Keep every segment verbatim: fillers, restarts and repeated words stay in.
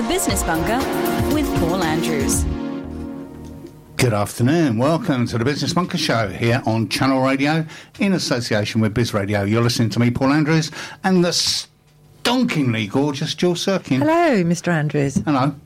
Business Bunker with Paul Andrews. Good afternoon. Welcome to the Business Bunker Show here on Channel Radio in association with Biz Radio. You're listening to me, Paul Andrews, and the stonkingly gorgeous Jill Sirkin. Hello, Mister Andrews. Hello.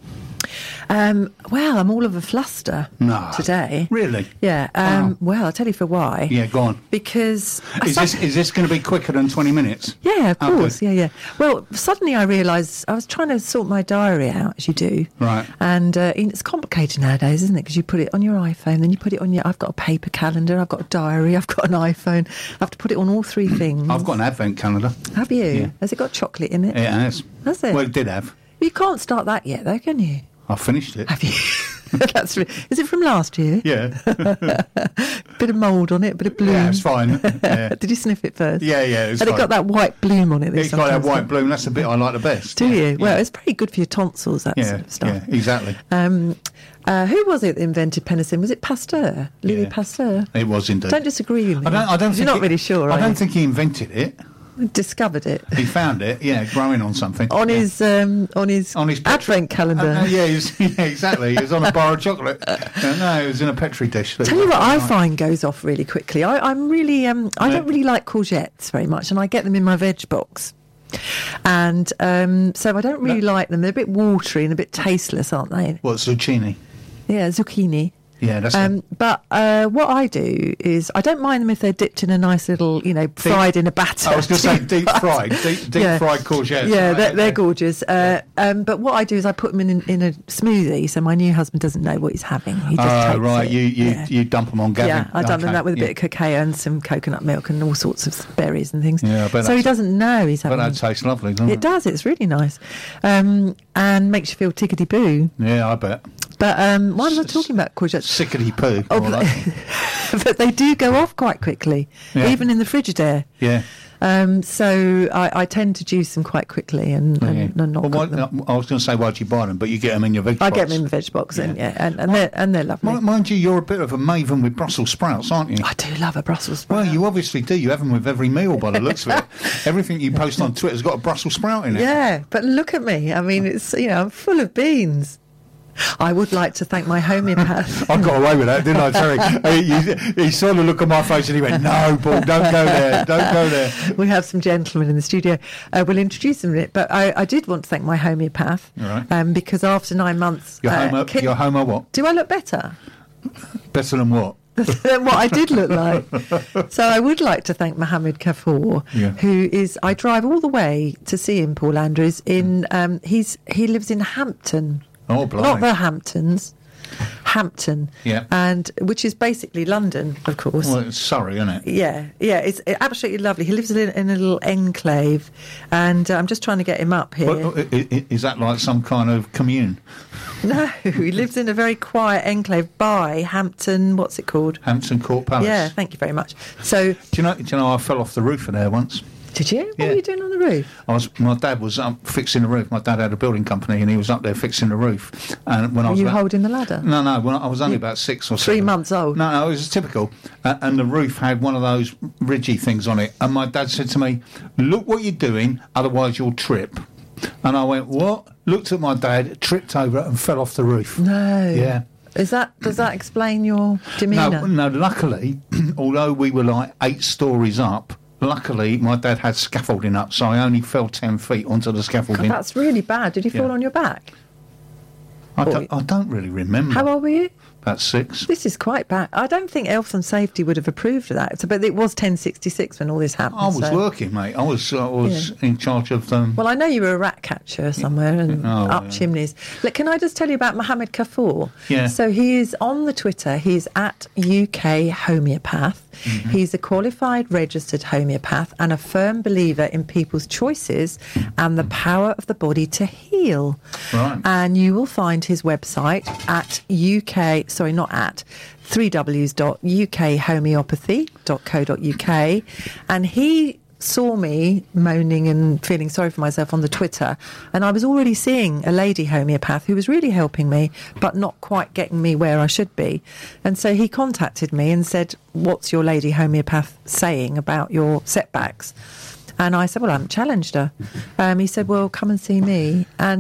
Um, well, I'm all of a fluster no. today. Really? Yeah. Um, wow. Well, I'll tell you for why. Yeah, go on. Because... Is this, is this going to be quicker than twenty minutes? Yeah, of oh, course. Good. Yeah, yeah. Well, suddenly I realised I was trying to sort my diary out, as you do. Right. And uh, it's complicated nowadays, isn't it? Because you put it on your iPhone, then you put it on your... I've got a paper calendar, I've got a diary, I've got an iPhone. I have to put it on all three things. I've got an advent calendar. Have you? Yeah. Has it got chocolate in it? It has. Has it? Well, it did have. You can't start that yet, though, can you? I finished it. Have you? That's re- is it from last year? Yeah. Bit of mould on it, bit of bloom. Yeah, it's fine. Yeah. Did you sniff it first? Yeah, yeah. It's Had fine. it got that white bloom on it? It's got that white bloom. That's the bit I like the best. Do yeah. you? Well, yeah. it's pretty good for your tonsils, that yeah, sort of stuff. Yeah, exactly. Um, uh, who was it that invented penicillin? Was it Pasteur? Louis Yeah. Pasteur? It was indeed. Don't disagree with me. I don't. I don't. You're think not it, really sure. I are don't you? think he invented it. Discovered it He found it. Yeah, growing on something. on yeah. his um, on his on his advent calendar. Uh, uh, yeah, he was, yeah, exactly. He was on a bar of chocolate. Uh, no, it was in a Petri dish. Tell you what I find goes off really quickly. I, I'm really, um, I Yeah. don't really like courgettes very much, and I get them in my veg box. And um, so I don't really No. like them. They're a bit watery and a bit tasteless, aren't they? What, zucchini? Yeah, zucchini. Yeah, that's Um, it. but uh, what I do is I don't mind them if they're dipped in a nice little, you know, fried in a batter. I was going to say deep fried, deep, deep Yeah. fried courgettes. Yeah, right? they're, they're Okay. gorgeous. Uh, um, but what I do is I put them in, in a smoothie, so my new husband doesn't know what he's having. He just Oh, takes right. it. You you, Yeah. you dump them on Gavin. Yeah, I've done okay. that with a yeah. bit of cacao and some coconut milk and all sorts of berries and things. Yeah, I bet so he that's- doesn't know he's But having that tastes lovely, doesn't it? it. does, it's really nice. Um, and makes you feel tickety-boo. Yeah, I bet. But um, why was I talking about courgettes? Sickety poo. Oh, more but, like. but they do go off quite quickly, Yeah. even in the Frigidaire. Yeah. Um, so I, I tend to juice them quite quickly and, and, yeah. and not Well, cook why, them. I was going to say, why'd you buy them? But you get them in your veg I box. get them in the veg box, and Yeah. yeah, and, and they're and they're lovely. Mind, mind you, you're a bit of a maven with Brussels sprouts, aren't you? I do love a Brussels sprout. Well, you obviously do. You have them with every meal by the looks of it. Everything you post on Twitter's got a Brussels sprout in it. Yeah, but look at me. I mean, it's, you know, I'm full of beans. I would like to thank my homeopath. I got away with that, didn't I, Terry? he, he, he saw the look on my face and he went, no, Paul, don't go there, don't go there. We have some gentlemen in the studio. Uh, we'll introduce them in it. But I, I did want to thank my homeopath. All right. Um, because after nine months... Your uh, homo, ki- your homo what? do I look better Better than what? than what I did look like? So I would like to thank Mohammed Kafour, Yeah. who is... I drive all the way to see him, Paul Andrews. In um, he's He lives in Hampton. Oh, blimey. Not the Hamptons, Hampton, Yeah. and which is basically London, of course. Well, it's sorry, isn't it? Yeah, yeah, it's absolutely lovely. He lives in, in a little enclave, and uh, I'm just trying to get him up here. Well, i- i- is that like some kind of commune? No, he lives in a very quiet enclave by Hampton. What's it called? Hampton Court Palace? Yeah, thank you very much. So, Do you know, do you know I fell off the roof of there once? did you? What Yeah. were you doing on the roof? I was, my dad was um, fixing the roof. My dad had a building company and he was up there fixing the roof. And when I Were was you about, holding the ladder? No, no, when I was only about six or Three seven. months old? No, no, it was typical. Uh, and the roof had one of those ridgy things on it. And my dad said to me, look what you're doing, otherwise you'll trip. And I went, what? Looked at my dad, tripped over it and fell off the roof. No. Yeah. Is that Does that explain your demeanour? No, no, luckily, although we were like eight stories up, luckily my dad had scaffolding up, so I only fell ten feet onto the God, scaffolding. that's really bad. Did you fall Yeah. on your back? I don't, I don't really remember. How old were you? About six. This is quite bad. I don't think health and safety would have approved of that. So, but it was ten sixty-six when all this happened. I was so- working, mate. I was I was Yeah. in charge of them. Well, I know you were a rat catcher somewhere and Oh, up yeah. chimneys. Look, can I just tell you about Mohammed Kafour? Yeah. So he is on the Twitter. He's at U K Homeopath. Mm-hmm. He's a qualified registered homeopath and a firm believer in people's choices and the power of the body to heal. Right. And you will find his website at U K, sorry, not at, three w's dot u k homeopathy dot co dot u k. And he saw me moaning and feeling sorry for myself on the Twitter, and I was already seeing a lady homeopath who was really helping me but not quite getting me where I should be. And so he contacted me and said, what's your lady homeopath saying about your setbacks? And I said, well, I haven't challenged her. Um, he said, well, come and see me. And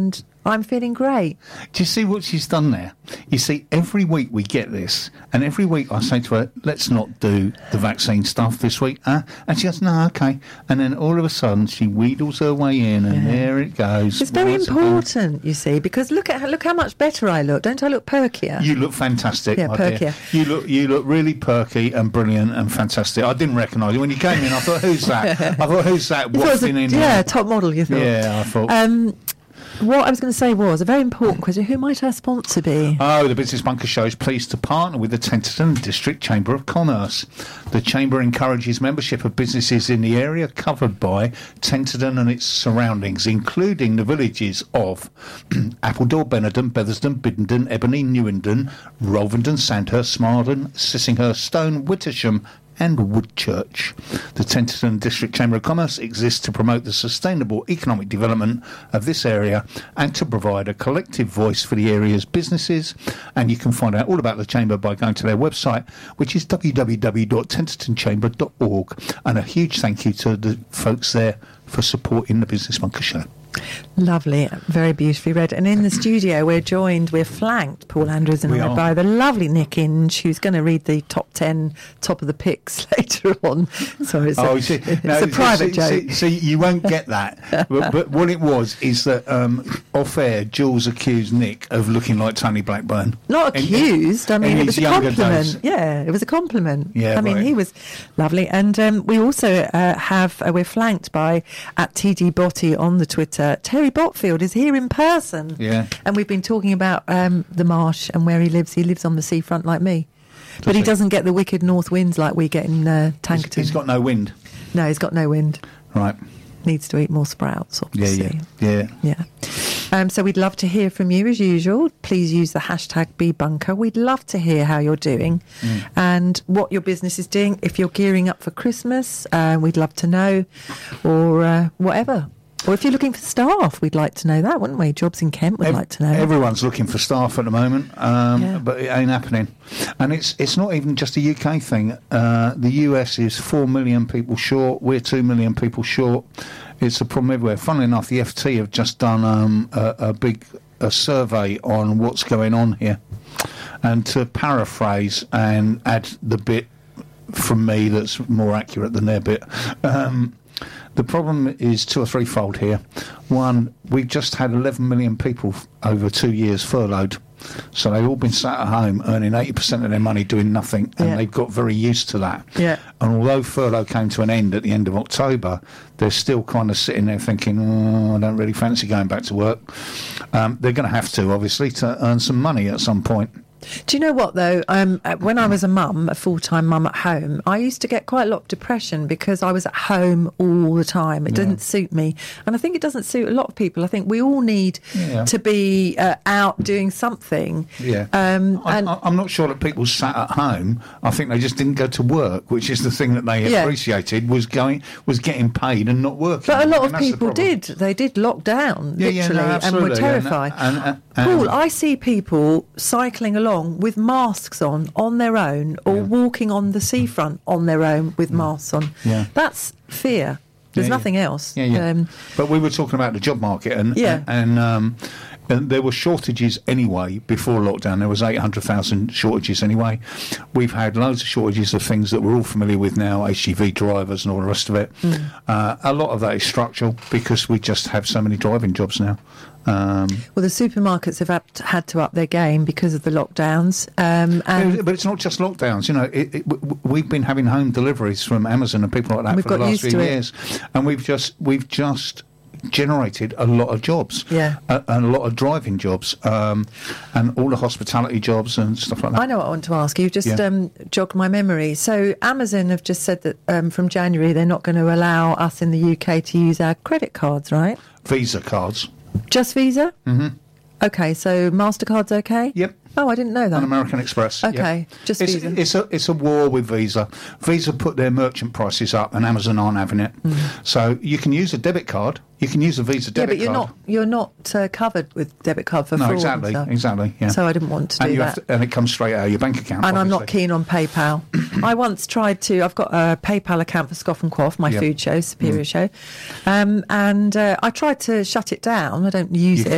I'm feeling great. Do you see what she's done there? You see, every week we get this, and every week I say to her, let's not do the vaccine stuff this week. Huh? And she goes, no, okay. And then all of a sudden she wheedles her way in, and Yeah. there it goes. It's very What's it important, you see, because look at how, look how much better I look. Don't I look perkier? You look fantastic, Yeah, my dear. perkier. You look, you look really perky and brilliant and fantastic. I didn't recognise you when you came in. I thought, who's that? I thought, who's that You thought it was a- wafting in? yeah, here? top model, you thought. Yeah, I thought. Um, what I was going to say was a very important question. Who might our sponsor be? Oh, the Business Bunker Show is pleased to partner with the Tenterden District Chamber of Commerce. The Chamber encourages membership of businesses in the area covered by Tenterden and its surroundings, including the villages of Appledore, Benenden, Bethersden, Biddenden, Ebony, Newenden, Rovenden, Sandhurst, Smarden, Sissinghurst, Stone, Wittersham and Woodchurch. The Tenterden District Chamber of Commerce exists to promote the sustainable economic development of this area and to provide a collective voice for the area's businesses. And you can find out all about the Chamber by going to their website, which is w w w dot tenterden chamber dot org. And a huge thank you to the folks there for supporting the Business Bunker Show. Lovely, very beautifully read. And in the studio, we're joined, we're flanked, Paul Andrews and We I, are. by the lovely Nick Inge, who's going to read the top ten, top of the picks later on. Sorry, it's, Oh, a, you see, it's no, a private see, joke. See, see, you won't get that. but, but what it was is that um, off air, Jules accused Nick of looking like Tony Blackburn. Not In- accused. I in mean, it his was a younger compliment. days. Yeah, it was a compliment. Yeah, I mean, right. he was lovely. And um, we also uh, have, uh, we're flanked by, at T D Botty on the Twitter, Terry Botfield is here in person. Yeah. And we've been talking about um, the marsh and where he lives. He lives on the seafront like me. But he he? doesn't get the wicked north winds like we get in uh, He's, Tankerton. he's got no wind. No, he's got no wind. Right. Needs to eat more sprouts, Yeah, obviously. yeah, yeah. Yeah. Um, so we'd love to hear from you as usual. Please use the hashtag BeBunker. We'd love to hear how you're doing Mm. and what your business is doing. If you're gearing up for Christmas, uh, we'd love to know, or uh, whatever. Or if you're looking for staff, we'd like to know that, wouldn't we? Jobs in Kent, we'd Ev- like to know. Everyone's looking for staff at the moment, um, Yeah. but it ain't happening. And it's it's not even just a U K thing. Uh, the U S is four million people short. We're two million people short. It's a problem everywhere. Funnily enough, the F T have just done um, a, a big a survey on what's going on here. And to paraphrase and add the bit from me that's more accurate than their bit, um, the problem is two or threefold here. One, we've just had eleven million people f- over two years furloughed. So they've all been sat at home earning eighty percent of their money doing nothing, and Yeah. they've got very used to that. Yeah. And although furlough came to an end at the end of October, they're still kind of sitting there thinking, oh, I don't really fancy going back to work. Um, they're going to have to, obviously, to earn some money at some point. Do you know what, though? Um, uh, when I was a mum, a full-time mum at home, I used to get quite a lot of depression because I was at home all the time. It didn't suit me. And I think it doesn't suit a lot of people. I think we all need Yeah. to be uh, out doing something. Yeah, Um, I, and I, I'm not sure that people sat at home. I think they just didn't go to work, which is the thing that they Yeah. appreciated was going was getting paid and not working. But a lot And of that's the people problem. did. They did lock down, Yeah, yeah, no, literally, and absolutely. were And- terrified. and- and- and- Paul, I see people cycling along with masks on, on their own, or Yeah. walking on the seafront on their own with masks on. Yeah. That's fear. There's Yeah, yeah. nothing else. Yeah, yeah. Um, but we were talking about the job market, and Yeah. and. Um, And there were shortages anyway before lockdown. There was eight hundred thousand shortages anyway. We've had loads of shortages of things that we're all familiar with now, H G V drivers and all the rest of it. Mm. Uh, a lot of that is structural because we just have so many driving jobs now. Um, well, the supermarkets have up, had to up their game because of the lockdowns. Um, and but it's not just lockdowns. You know, it, it, w- we've been having home deliveries from Amazon and people like that We've for the got last used few to it. years, and we've just we've just generated a lot of jobs, Yeah. a, and a lot of driving jobs, um, and all the hospitality jobs and stuff like that. I know what I want to ask you. Just Yeah. um, jogged my memory. So Amazon have just said that um, from January they're not going to allow us in the U K to use our credit cards, right? Visa cards. Just Visa? Mm-hmm. Okay, so MasterCard's okay? Yep. Oh, I didn't know that. And American Express. Okay, yeah. just it's, Visa. It's a it's a war with Visa. Visa put their merchant prices up, and Amazon aren't having it. So you can use a debit card. You can use a Visa Mm. yeah, debit but you're card. not you're not uh, covered with debit card for No, fraud exactly, and stuff. exactly. Yeah. So I didn't want to and do you that. have to, and it comes straight out of your bank account. And I'm not obviously. keen on PayPal. I once tried to. I've got a PayPal account for Scoff and Quaff, my Yep. food show, Superior show, um, and uh, I tried to shut it down. I don't use You it. can't.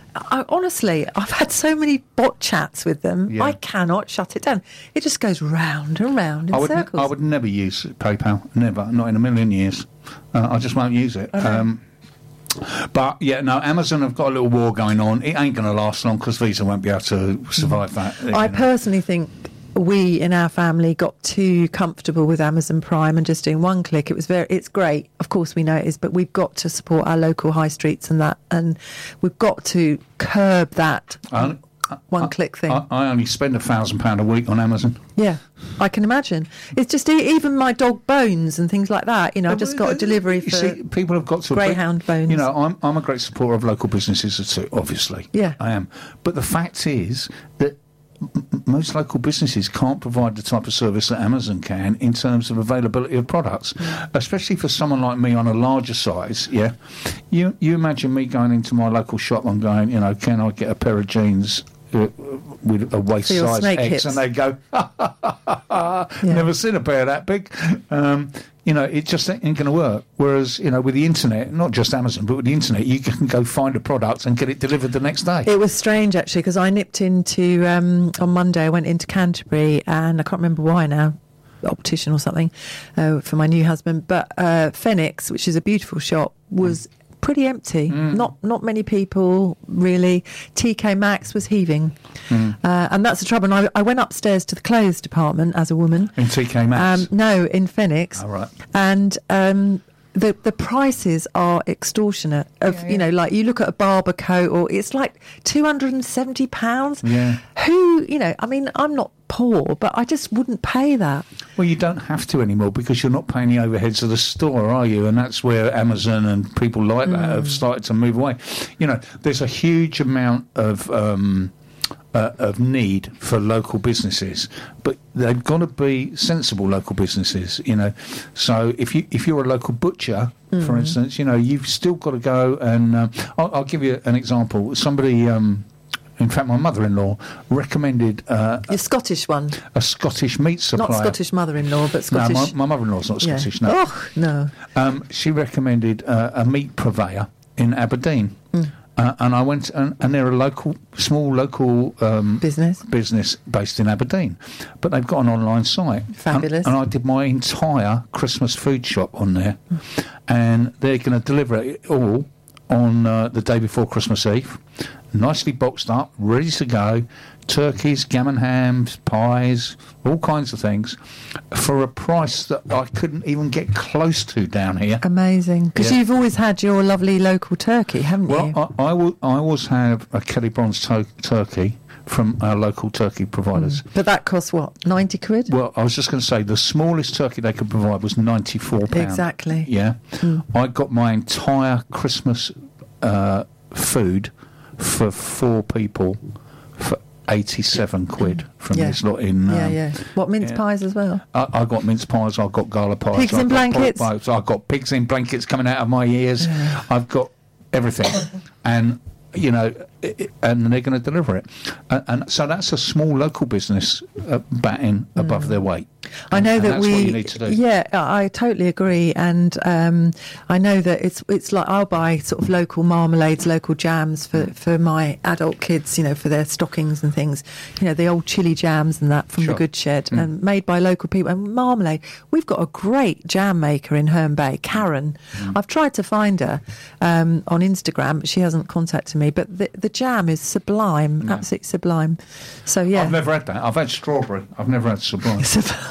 I, honestly, I've had so many bot chats with them. Yeah. I cannot shut it down. It just goes round and round in I would, circles. I would never use PayPal. Never. Not in a million years. Uh, I just won't use it. Um, but, yeah, no, Amazon have got a little war going on. It ain't going to last long because Visa won't be able to survive that. I you know. personally think we in our family got too comfortable with Amazon Prime and just doing one click. It was very, it's great. Of course we know it is, but we've got to support our local high streets and that, and we've got to curb that I, one I, click thing. I, I only spend a thousand pound a week on Amazon. Yeah, I can imagine. It's just e- even my dog Bones and things like that. You know, I just got a delivery You for see, people have got to Greyhound Bones. You know, I'm I'm a great supporter of local businesses too. Obviously, Yeah. I am. But the fact is that m- m- most local businesses can't provide the type of service that Amazon can in terms of availability of products, especially for someone like me on a larger size. Yeah, you you imagine me going into my local shop and going, you know, can I get a pair of jeans uh, with a waist For your size snake X? hips. And they go, never seen a pair that big. Um, you know, it just ain't going to work. Whereas, you know, with the internet, not just Amazon, but with the internet, you can go find a product and get it delivered the next day. It was strange actually because I nipped into um, on Monday. I went into Canterbury and I can't remember why now, optician or something, uh, for my new husband. But uh, Phoenix, which is a beautiful shop, was pretty empty. Not not many people really. T K Maxx was heaving, uh, and that's the trouble. And I, I went upstairs to the clothes department as a woman. In T K Maxx? Um, no, in Phoenix. Oh, right. And um, the the prices are extortionate. Of Yeah, yeah. you know, like you look at a barber coat, or it's like two hundred and seventy pounds. Yeah. Who you know? I mean, I'm not poor, but I just wouldn't pay that. Well, you don't have to anymore because you're not paying the overheads of the store, are you? And that's where Amazon and people like that have started to move away. You know, there's a huge amount of um, uh, of need for local businesses, but they've got to be sensible local businesses. You know, so if you if you're a local butcher, for instance, you know, you've still got to go and uh, I'll, I'll give you an example. Somebody. Um, In fact, my mother-in-law recommended uh, The Scottish one, a Scottish meat supplier. not Scottish mother-in-law, but Scottish. No, my, my mother-in-law's not yeah. Scottish. No, Oh no. um, she recommended uh, a meat purveyor in Aberdeen, uh, and I went and, and they're a local, small local um, Business. business based in Aberdeen, but they've got an online site. Fabulous. And, and I did my entire Christmas food shop on there, and they're going to deliver it all on uh, the day before Christmas Eve. Nicely boxed up, ready to go. Turkeys, gammon hams, pies, all kinds of things, for a price that I couldn't even get close to down here. Amazing. Because Yeah. you've always had your lovely local turkey, haven't Well, you? I, I, will, I always have a Kelly Bronze to- turkey from our local turkey providers. But that costs what, ninety quid? Well, I was just going to say the smallest turkey they could provide was ninety-four pounds. Exactly. Yeah. I got my entire Christmas uh, food for four people for eighty-seven quid from Yeah. this lot in. Um, yeah, yeah. What, mince yeah. pies as well? I, I got mince pies, I got gala pies, Pigs I in got pork blankets? pies, I got pigs in blankets coming out of my ears. I've got everything, and you know, it, it- and they're going to deliver it, and, and so that's a small local business uh, batting above their weight. I know And that that's we. what you need to do. Yeah, I I totally agree, and um, I know that it's it's like I'll buy sort of local marmalades, local jams for, for my adult kids, you know, for their stockings and things. You know, the old chili jams and that from Sure. the Good Shed, and made by local people. And marmalade, we've got a great jam maker in Herne Bay, Karen. I've tried to find her um, on Instagram, but she hasn't contacted me. But the the jam is sublime, absolutely sublime. So yeah. I've never had that. I've had strawberry. I've never had sublime. Sublime.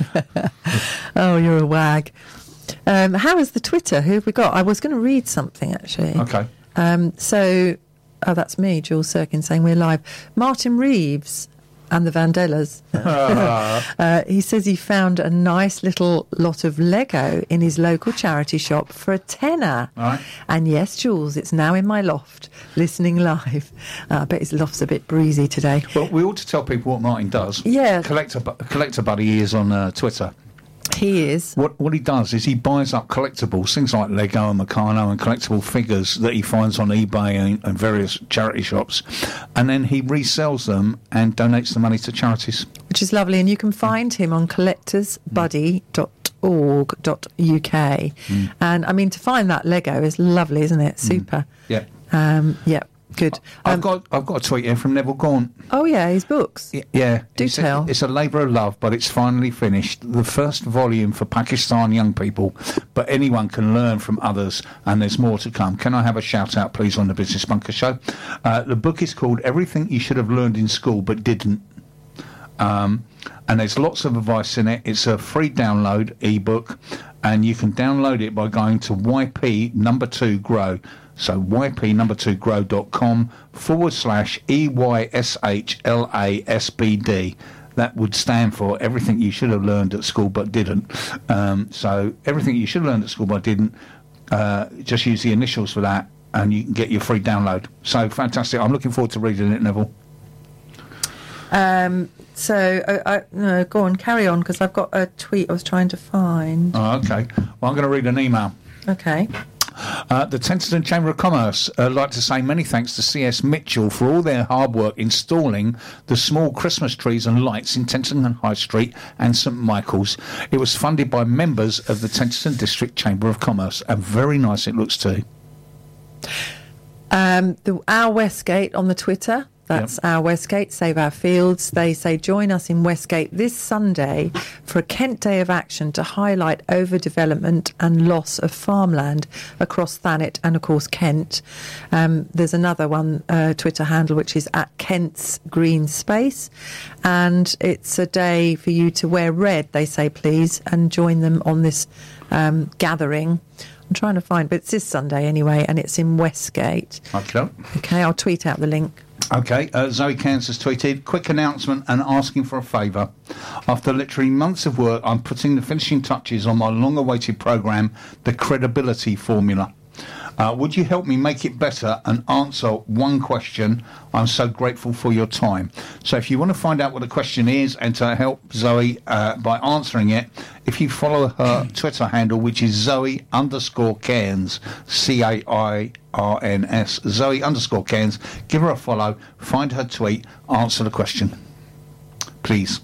Oh, you're a wag. Um, how is the Twitter? Who have we got? I was going to read something actually. Okay. Um, so, oh, that's me, Jules Sirkin, saying we're live. Martin Reeves and the Vandellas. uh, he says he found a nice little lot of Lego in his local charity shop for a tenner. Right. And yes, Jules, it's now in my loft, listening live. Uh, I bet his loft's a bit breezy today. Well, we ought to tell people what Martin does. Yeah. Collector, bu- collector buddy he is on uh, Twitter. He is. What what he does is he buys up collectibles, things like Lego and Meccano and collectible figures that he finds on eBay and, and various charity shops, and then he resells them and donates the money to charities. Which is lovely, and you can find him on collectors buddy dot org dot U K. And I mean, to find that Lego is lovely, isn't it? Super. Yeah. Um, yeah. Good. I've Um, got I've got a tweet here from Neville Gaunt. Oh, yeah, his books. Y- Yeah, Do it's tell. A, it's a labour of love, but it's finally finished. The first volume for Pakistan young people, but anyone can learn from others, and there's more to come. Can I have a shout out, please, on the Business Bunker Show? Uh, the book is called Everything You Should Have Learned in School But Didn't. Um, and there's lots of advice in it. It's a free download ebook, and you can download it by going to Y P number two grow. So Y P number two grow dot com forward slash E Y S H L A S B D. That would stand for everything you should have learned at school but didn't. Um, so everything you should have learned at school but didn't, uh, just use the initials for that and you can get your free download. So fantastic. I'm looking forward to reading it, Neville. Um, so, uh, I, no, go on, carry on, because I've got a tweet I was trying to find. Oh, okay. Well, I'm going to read an email. Okay. Uh, the Tenterden Chamber of Commerce uh, like to say many thanks to C S Mitchell for all their hard work installing the small Christmas trees and lights in Tenterden High Street and St Michael's. It was funded by members of the Tenterden District Chamber of Commerce, and very nice it looks too. Um, the Our Westgate on the Twitter. That's Yep. Our Westgate, Save Our Fields. They say, join us in Westgate this Sunday for a Kent Day of Action to highlight overdevelopment and loss of farmland across Thanet and, of course, Kent. Um, there's another one, uh, Twitter handle, which is at Kent's Green Space. And it's a day for you to wear red, they say, please, and join them on this um, gathering. I'm trying to find, but it's this Sunday anyway, and it's in Westgate. Okay. Okay, I'll tweet out the link. Okay, uh, Zoe Cairns has tweeted, quick announcement and asking for a favour. After literally months of work, I'm putting the finishing touches on my long-awaited programme, The Credibility Formula. Uh, would you help me make it better and answer one question? I'm so grateful for your time. So if you want to find out what the question is and to help Zoe uh, by answering it, if you follow her Twitter handle, which is Zoe underscore Cairns, C A I R N S, Zoe underscore Cairns, give her a follow, find her tweet, answer the question. Please.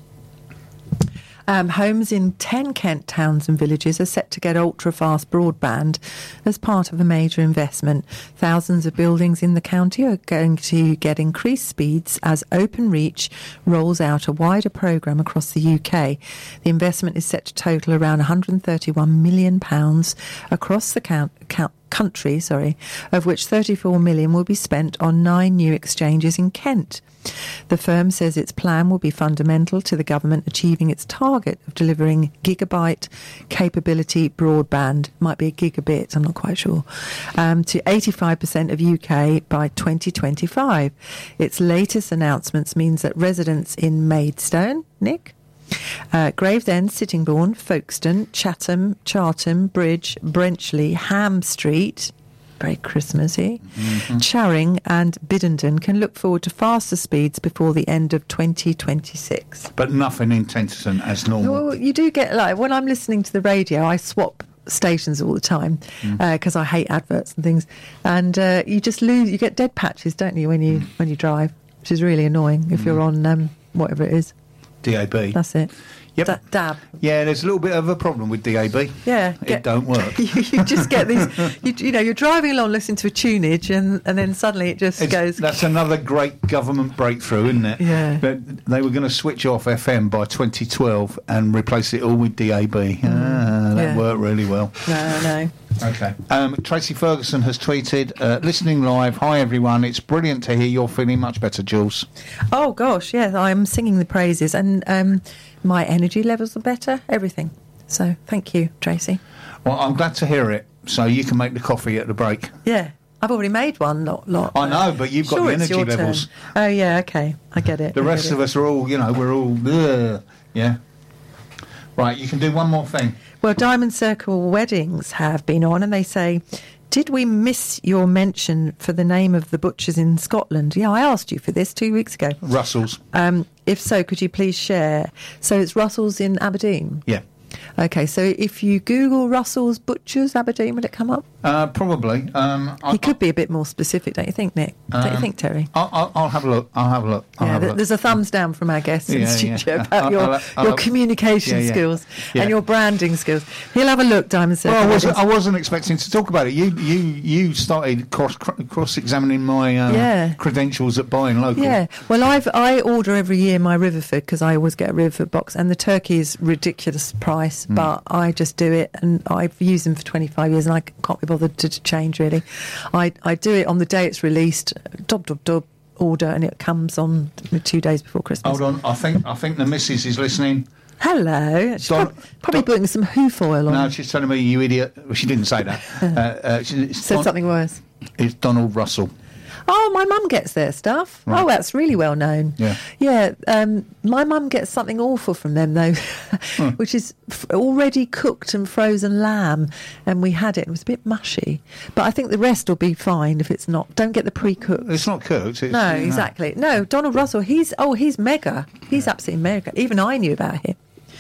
Um, homes in ten Kent towns and villages are set to get ultra-fast broadband as part of a major investment. Thousands of buildings in the county are going to get increased speeds as Openreach rolls out a wider programme across the U K. The investment is set to total around one hundred thirty-one million pounds across the count, count, country, sorry, of which thirty-four million will be spent on nine new exchanges in Kent. The firm says its plan will be fundamental to the government achieving its target of delivering gigabyte capability broadband, might be a gigabit, I'm not quite sure, um, to eighty-five percent of U K by twenty twenty-five. Its latest announcements means that residents in Maidstone, Nick, Uh, Gravesend, Sittingbourne, Folkestone, Chatham, Chartham, Bridge, Brenchley, Ham Street, very Christmassy, mm-hmm. Charing and Biddenden can look forward to faster speeds before the end of twenty twenty-six. But nothing in Tenterden as normal. Well, you do get, like, when I'm listening to the radio, I swap stations all the time because mm. uh, I hate adverts and things, and uh, you just lose, you get dead patches, don't you, when you mm. when you drive, which is really annoying if mm. you're on um, whatever it is. D A B. That's it. Yep. D- dab. Yeah, there's a little bit of a problem with D A B. Yeah. It Get, don't work. you, you just get these, you, you know, you're driving along listening to a tunage and, and then suddenly it just It's, goes... That's another great government breakthrough, isn't it? Yeah. But they were going to switch off F M by twenty twelve and replace it all with D A B. Mm. Ah, that Yeah. worked really well. No, no. Okay. Um, Tracy Ferguson has tweeted, uh, listening live, hi everyone, it's brilliant to hear you're feeling much better, Jules. Oh, gosh, yes, I'm singing the praises and um, my energy levels are better, everything. So, thank you, Tracy. Well, I'm glad to hear it, so you can make the coffee at the break. Yeah, I've already made one, lot. lot I know, but you've got sure, the it's energy your levels. turn. Oh, yeah, okay, I get it. The I rest get of it. us are all, you know, we're all, ugh, yeah. Right, you can do one more thing. Well, Diamond Circle Weddings have been on and they say, did we miss your mention for the name of the butchers in Scotland? Yeah, I asked you for this two weeks ago. Russell's. Um, if so, could you please share? So it's Russell's in Aberdeen? Yeah. Okay, so if you Google Russell's Butchers Aberdeen, will it come up? Uh, probably. Um, I, He could be a bit more specific, don't you think, Nick? Don't you Um, think, Terry? I'll, I'll, I'll have a look. I'll have a look. I'll Yeah, have a th- look. there's a thumbs down from our guests in Yeah, the studio yeah. about I'll- your, I'll- I'll- your communication Yeah, yeah. skills Yeah. and your branding skills. He'll have a look, Diamond Circle. Well, I wasn't, I Weddings. wasn't expecting to talk about it. You you, you started cross cross examining my um, Yeah. credentials at buying local. Yeah, well, I've I order every year my Riverford because I always get a Riverford box, and the turkey is ridiculous price, Hmm. but I just do it, and I've used them for twenty-five years, and I can't be bothered to, to change really. I I do it on the day it's released, dub dub dub order, and it comes on two days before Christmas. Hold on, I think I think the missus is listening. Hello, she's Don- prob- probably Don- putting some hoof oil on. No, she's telling me you idiot. Well, she didn't say that. uh, uh, she, it's Said Don- something worse. It's Donald Russell. Oh, my mum gets their stuff. Right. Oh, that's really well known. Yeah. Yeah. Um, my mum gets something awful from them, though, which is f- already cooked and frozen lamb. And we had it. It was a bit mushy. But I think the rest will be fine if it's not. Don't get the pre-cooked. It's not cooked. It's, No, you know. exactly. No, Donald Russell, he's, oh, he's mega. He's absolutely mega. Even I knew about him.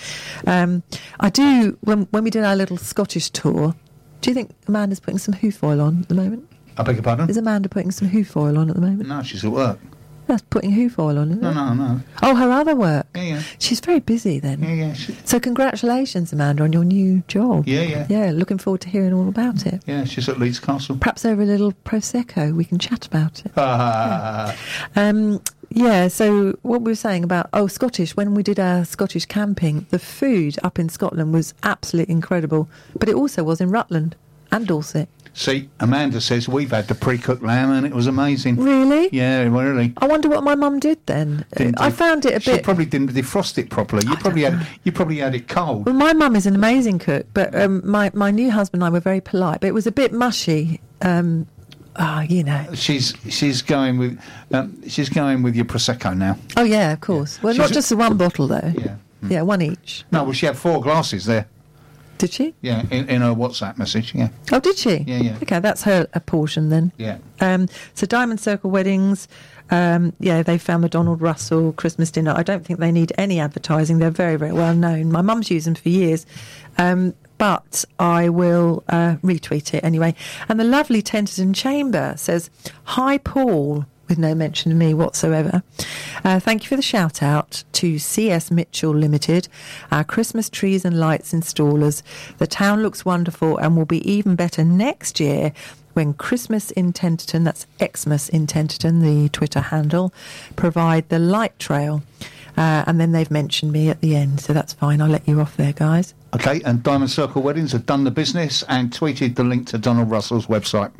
Um, I do, when, when we did our little Scottish tour, do you think Amanda's putting some hoof oil on at the moment? I beg your pardon? Is Amanda putting some hoof oil on at the moment? No, she's at work. That's putting hoof oil on, isn't No, it? no, no. Oh, her other work. Yeah, yeah. She's very busy then. Yeah, yeah. She, So congratulations, Amanda, on your new job. Yeah, yeah. Yeah, looking forward to hearing all about it. yeah, she's at Leeds Castle. Perhaps over a little Prosecco, we can chat about it. Ah, Um, yeah, so what we were saying about, oh, Scottish, when we did our Scottish camping, the food up in Scotland was absolutely incredible. But it also was in Rutland and Dorset. See, Amanda says we've had the pre-cooked lamb and it was amazing. Really? Yeah, really. I wonder what my mum did then. Didn't I do- found it a she bit... probably didn't defrost it properly. You probably had you probably had it cold. Well, my mum is an amazing cook, but um, my, my new husband and I were very polite. But it was a bit mushy. Um, ah, you know. She's she's going with um, she's going with your prosecco now. Oh, yeah, of course. Well, She's not a- just the one bottle, though. Yeah. Yeah, one each. No, well, she had four glasses there. Did she? Yeah, in, in her WhatsApp message. Yeah, Oh, did she? Yeah, yeah. Okay, that's her a portion then. yeah. Um, so Diamond Circle Weddings, um, yeah, they found the Donald Russell Christmas dinner. I don't think they need any advertising. They're very, very well known. My mum's used them for years. Um, but I will uh, retweet it anyway. And the lovely Tenterton Chamber says, "Hi, Paul," with no mention of me whatsoever. Uh, thank you for the shout out to C S Mitchell Limited, our Christmas trees and lights installers. The town looks wonderful and will be even better next year when Christmas in Tenterton, that's Xmas in Tenterton, the Twitter handle, provide the light trail. Uh, and then they've mentioned me at the end, so that's fine. I'll let you off there, guys. Okay, and Diamond Circle Weddings have done the business and tweeted the link to Donald Russell's website.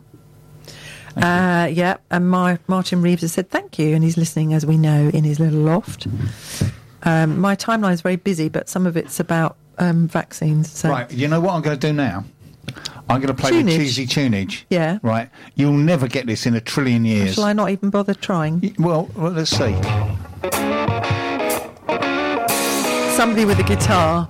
Uh, yeah, and my, Martin Reeves has said thank you, and he's listening, as we know, in his little loft. Um, my timeline is very busy, but some of it's about um, vaccines. So. Right, you know what I'm going to do now? I'm going to play the Tunage. cheesy tunage. Yeah. Right, you'll never get this in a trillion years. Shall I not even bother trying? Y- Well, well, let's see. Somebody with a guitar.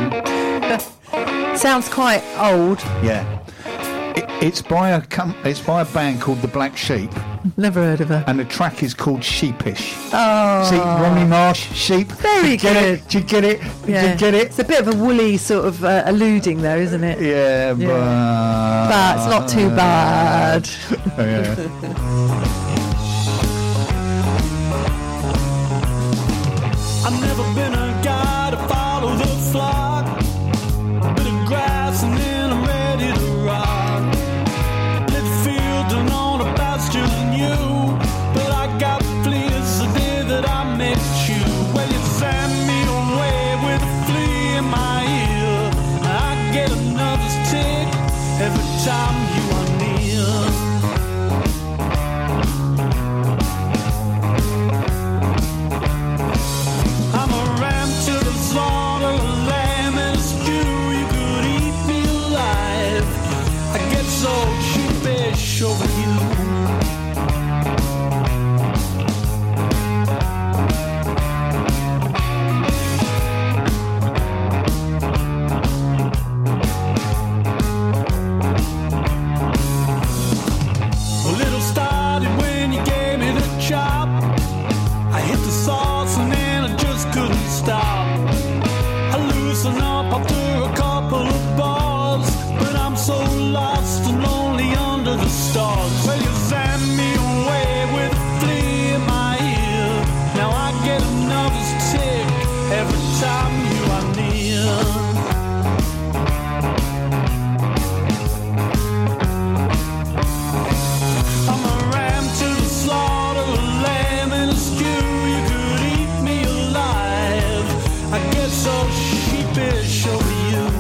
Sounds quite old. Yeah. It, it's by a com- it's by a band called the Black Sheep, Never heard of her. and the track is called Sheepish. Oh, See, Ronnie Marsh, sheep. Very Do you get good. it? Do you get it? Do yeah. you get it? It's a bit of a woolly sort of uh, alluding, though, isn't it? Yeah, but But it's not too bad. Yeah. I've never been a guy to follow the flock. A bit of grass and then I'm ready to rock. Lit field and on a pasture than you, but I got fleas the day that I met you. Well, you sent me away with a flea in my ear. I get another tick every time you are near. I'm a ram to the slaughter, a lamb and a stew. You could eat me alive. I get so sheepish over you. Well, it all started when you gave me the chop. I hit the sauce and then I just couldn't stop. I loosened up after a nervous tick every time you are near. I'm a ram to the slaughter, a lamb in a stew. You could eat me alive. I get so sheepish over you.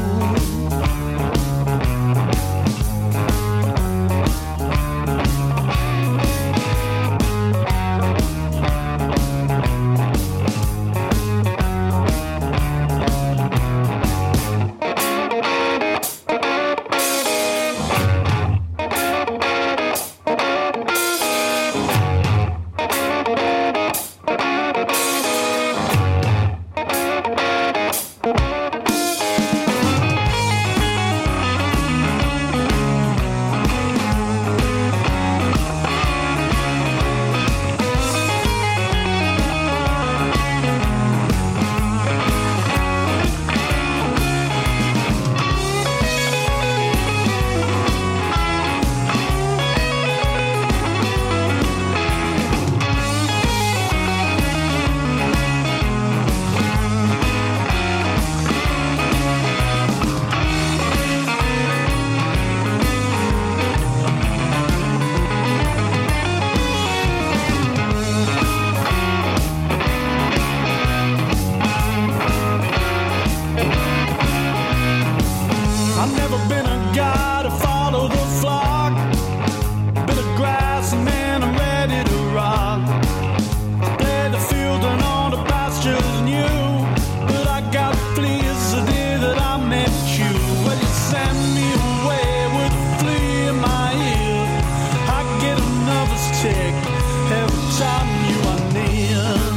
I've never been a guy to follow the flock. Bit of grass and man, I'm ready to rock. I played the field and all the pastures new, but I got fleas the day that I met you. Well, you send me away with a flea in my ear. I get a nervous tick every time you are near.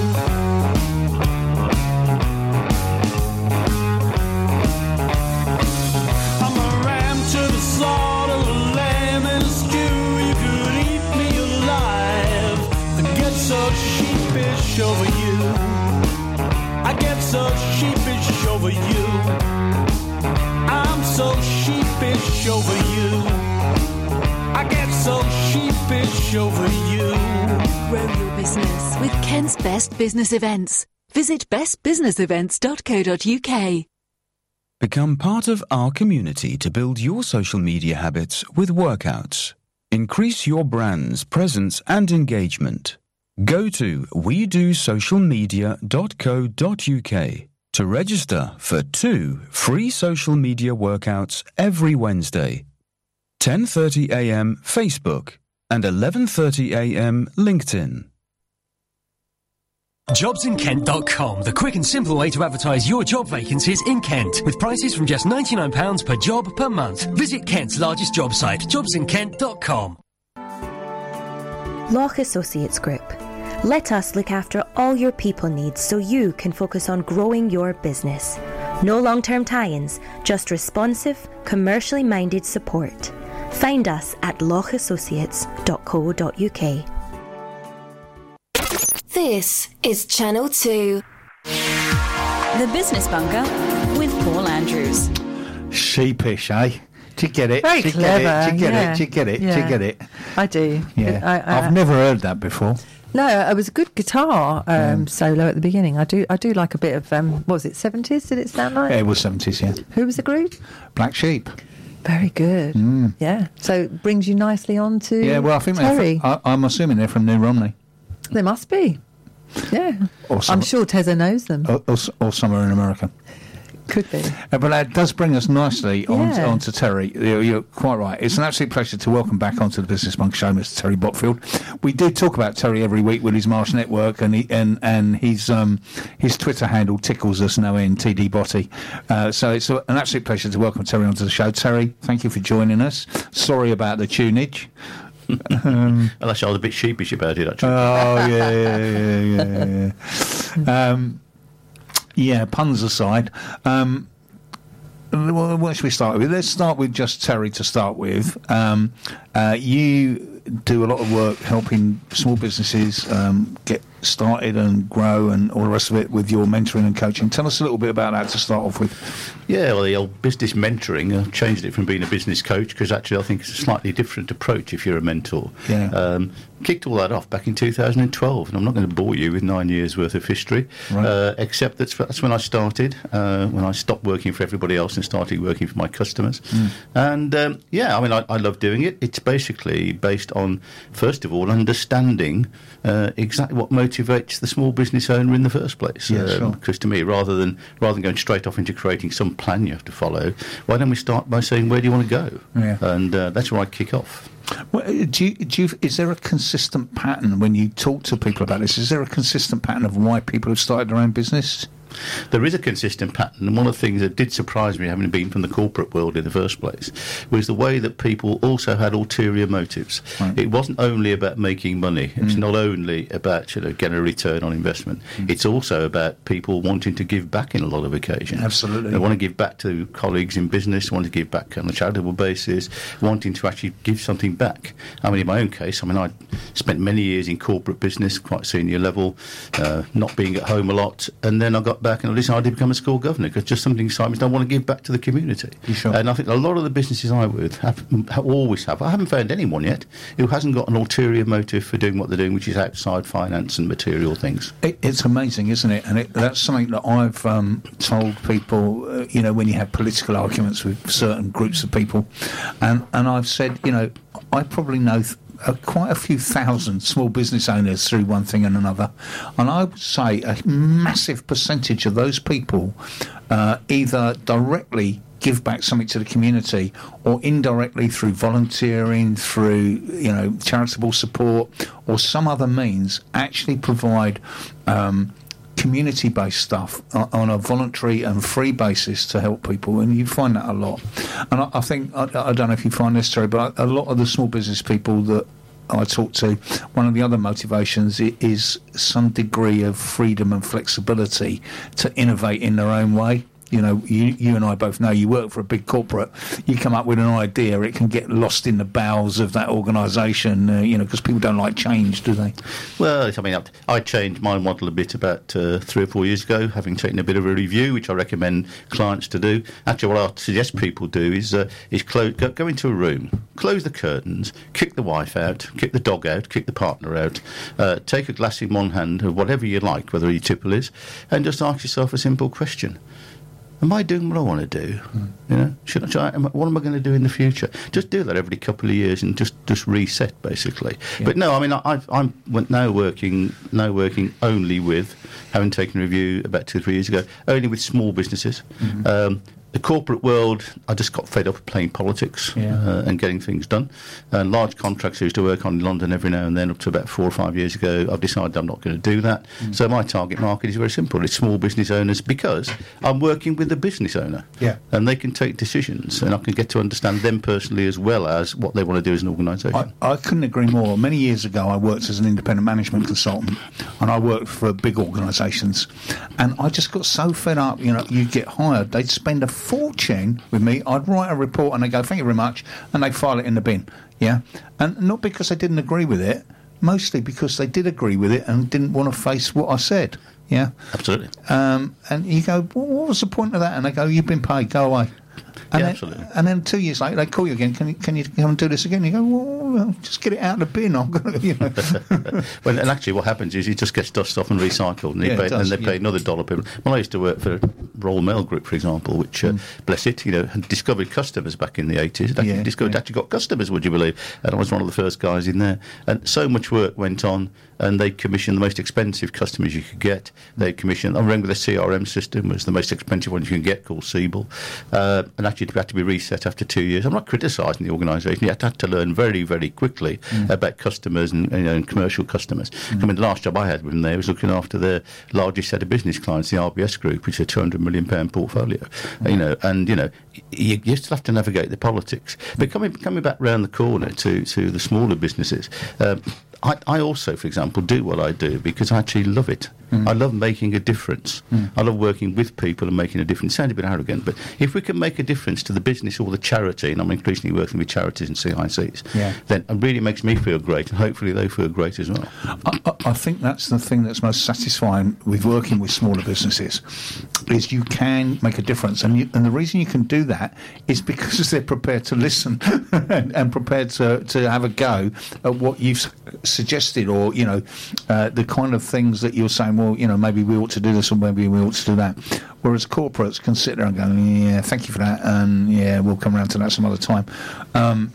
Slaughter a lamb in a stew. You could eat me alive. I get so sheepish over you. I get so sheepish over you. I'm so sheepish over you. I get so sheepish over you. Grow your business with Kent's Best Business Events. Visit best business events dot co dot uk. Become part of our community to build your social media habits with workouts. Increase your brand's presence and engagement. Go to we do social media dot co dot uk to register for two free social media workouts every Wednesday. ten thirty a m Facebook and eleven thirty a m LinkedIn. jobs in kent dot com, the quick and simple way to advertise your job vacancies in Kent, with prices from just ninety-nine pounds per job per month. Visit Kent's largest job site, jobs in kent dot com. Loch Associates Group. Let us look after all your people needs so you can focus on growing your business. No long-term tie-ins, just responsive, commercially minded support. Find us at loch associates dot co dot uk. This is Channel two. The Business Bunker with Paul Andrews. Sheepish, eh? Do you get it? Very do you clever. Get it? Do you get yeah. it? Do you get it? Yeah. Do you get it? I do. Yeah. I, I, I've never heard that before. No, it was a good guitar um, Mm. solo at the beginning. I do. I do like a bit of. Um, what was it? Seventies? Did it sound like? Yeah, it was seventies. Yeah. Who was the group? Black Sheep. Very good. Mm. Yeah. So it brings you nicely on to. Yeah. Well, I think they're Terry. fr- I, I'm assuming they're from New Romney. There must be. Yeah. Or some- I'm sure Tezza knows them. Or, or, s- or somewhere in America. Could be. Uh, but that does bring us nicely on, Yeah. on to Terry. You're, you're quite right. It's an absolute pleasure to welcome back onto the Business Bunker Show, Mister Terry Botfield. We do talk about Terry every week with his Marsh Network, and he, and and his um his Twitter handle tickles us no end, T D Botty. Uh, so it's a, an absolute pleasure to welcome Terry onto the show. Terry, thank you for joining us. Sorry about the tunage. um, Unless I was a bit sheepish about it, actually. Oh yeah, yeah, yeah, yeah. yeah. um, yeah, puns aside. Um, Well, what should we start with? Let's start with just Terry to start with. Um, uh, you do a lot of work helping small businesses um, get started and grow and all the rest of it with your mentoring and coaching. Tell us a little bit about that to start off with. Yeah, well, the old business mentoring, I've changed it from being a business coach because actually I think it's a slightly different approach if you're a mentor. Yeah. Um, kicked all that off back in two thousand twelve, and I'm not going to bore you with nine years worth of history, right. uh, except that's, that's when I started, uh, when I stopped working for everybody else and started working for my customers. Mm. And um, yeah, I mean, I, I love doing it. It's basically based on, first of all, understanding uh, exactly what motivates the small business owner in the first place. Yeah, um, sure. Because to me, rather than rather than going straight off into creating some plan you have to follow, why don't we start by saying, where do you want to go? Yeah. And uh, that's where I kick off. Well, do you, do you, is there a consistent pattern when you talk to people about this? Is there a consistent pattern of why people have started their own business? There is a consistent pattern, and one of the things that did surprise me, having been from the corporate world in the first place, was the way that people also had ulterior motives. Right. It wasn't only about making money. It's Mm. not only about, you know, getting a return on investment. Mm. It's also about people wanting to give back in a lot of occasions. Absolutely. They want to give back to colleagues in business, want to give back on a charitable basis, wanting to actually give something back. I mean, in my own case, I mean, I spent many years in corporate business, quite senior level, uh, not being at home a lot, and then I got back and I decided to become a school governor because just something inside me, I want to give back to the community. Sure? And I think a lot of the businesses I work with have, have always have. I haven't found anyone yet who hasn't got an ulterior motive for doing what they're doing, which is outside finance and material things. It, it's amazing, isn't it? And it, that's something that I've um, told people, uh, you know, when you have political arguments with certain groups of people. And, and I've said, you know, I probably know... Th- Uh, quite a few thousand small business owners through one thing and another, and I would say a massive percentage of those people uh, either directly give back something to the community or indirectly through volunteering, through, you know, charitable support or some other means actually provide um, community-based stuff on a voluntary and free basis to help people, and you find that a lot. And I, I think, I, I don't know if you find this, Terry, but a lot of the small business people that I talk to, one of the other motivations is some degree of freedom and flexibility to innovate in their own way. You know, you, you and I both know you work for a big corporate. You come up with an idea, it can get lost in the bowels of that organisation, uh, you know, because people don't like change, do they? Well, I mean, I changed my model a bit about uh, three or four years ago, having taken a bit of a review, which I recommend clients to do. Actually, what I suggest people do is uh, is close, go, go into a room, close the curtains, kick the wife out, kick the dog out, kick the partner out, uh, take a glass in one hand of whatever you like, whether your tipple is, and just ask yourself a simple question. Am I doing what I want to do? Mm. You know, should I, should I, am I, what am I going to do in the future? Just do that every couple of years and just, just reset, basically. Yeah. But no, I mean, I, I'm now working now working only with, having taken a review about two or three years ago, only with small businesses. Mm-hmm. Um, the corporate world, I just got fed up of playing politics yeah. uh, and getting things done. And large contracts I used to work on in London every now and then, up to about four or five years ago, I've decided I'm not going to do that. Mm. So my target market is very simple. It's small business owners, because I'm working with the business owner. Yeah. And they can take decisions, and I can get to understand them personally as well as what they want to do as an organisation. I, I couldn't agree more. Many years ago, I worked as an independent management consultant, and I worked for big organisations. And I just got so fed up, you know, you'd get hired, they'd spend a fortune with me. I'd write a report and they go, thank you very much, and they file it in the bin. Yeah, and not because I didn't agree with it, mostly because they did agree with it and didn't want to face what I said. Yeah, absolutely. Um, and you go, well, what was the point of that? And they go, you've been paid, go away. And, yeah, then, absolutely. And then two years later, they call you again. Can you, can you come and do this again? You go, well, just get it out of the bin. I'm gonna, you know. Well, and actually, what happens is it just gets dusted off and recycled, and, yeah, pay, does, and they yeah. pay another dollar per. Well, I used to work for Royal Mail Group, for example, which, uh, mm. bless it, you know, had discovered customers back in the eighties. It actually yeah, discovered, yeah. actually got customers, would you believe? And I was one of the first guys in there. And so much work went on, and they commissioned the most expensive customers you could get. They commissioned, I remember the C R M system was the most expensive one you can get, called Siebel. Uh, and actually, it had to be reset after two years. I'm not criticising the organisation. You had to, had to learn very, very quickly mm. about customers and, you know, and commercial customers. Mm. I mean, the last job I had with them there was looking after their largest set of business clients, the R B S Group, which is a two hundred million pound portfolio. Mm. You know, and, you know, you, you still have to navigate the politics. But coming coming back round the corner to, to the smaller businesses, um, I, I also, for example, do what I do because I actually love it. Mm. I love making a difference. Mm. I love working with people and making a difference. It sounds a bit arrogant, but if we can make a difference to the business or the charity, and I'm increasingly working with charities and C I Cs, yeah. then it really makes me feel great, and hopefully they feel great as well. I, I think that's the thing that's most satisfying with working with smaller businesses, is you can make a difference, and, you, and the reason you can do that is because they're prepared to listen and, and prepared to, to have a go at what you've su- suggested, or you know, uh, the kind of things that you're saying. Well, you know, maybe we ought to do this, or maybe we ought to do that. Whereas corporates can sit there and go, yeah, thank you for that, and yeah, we'll come around to that some other time. Um,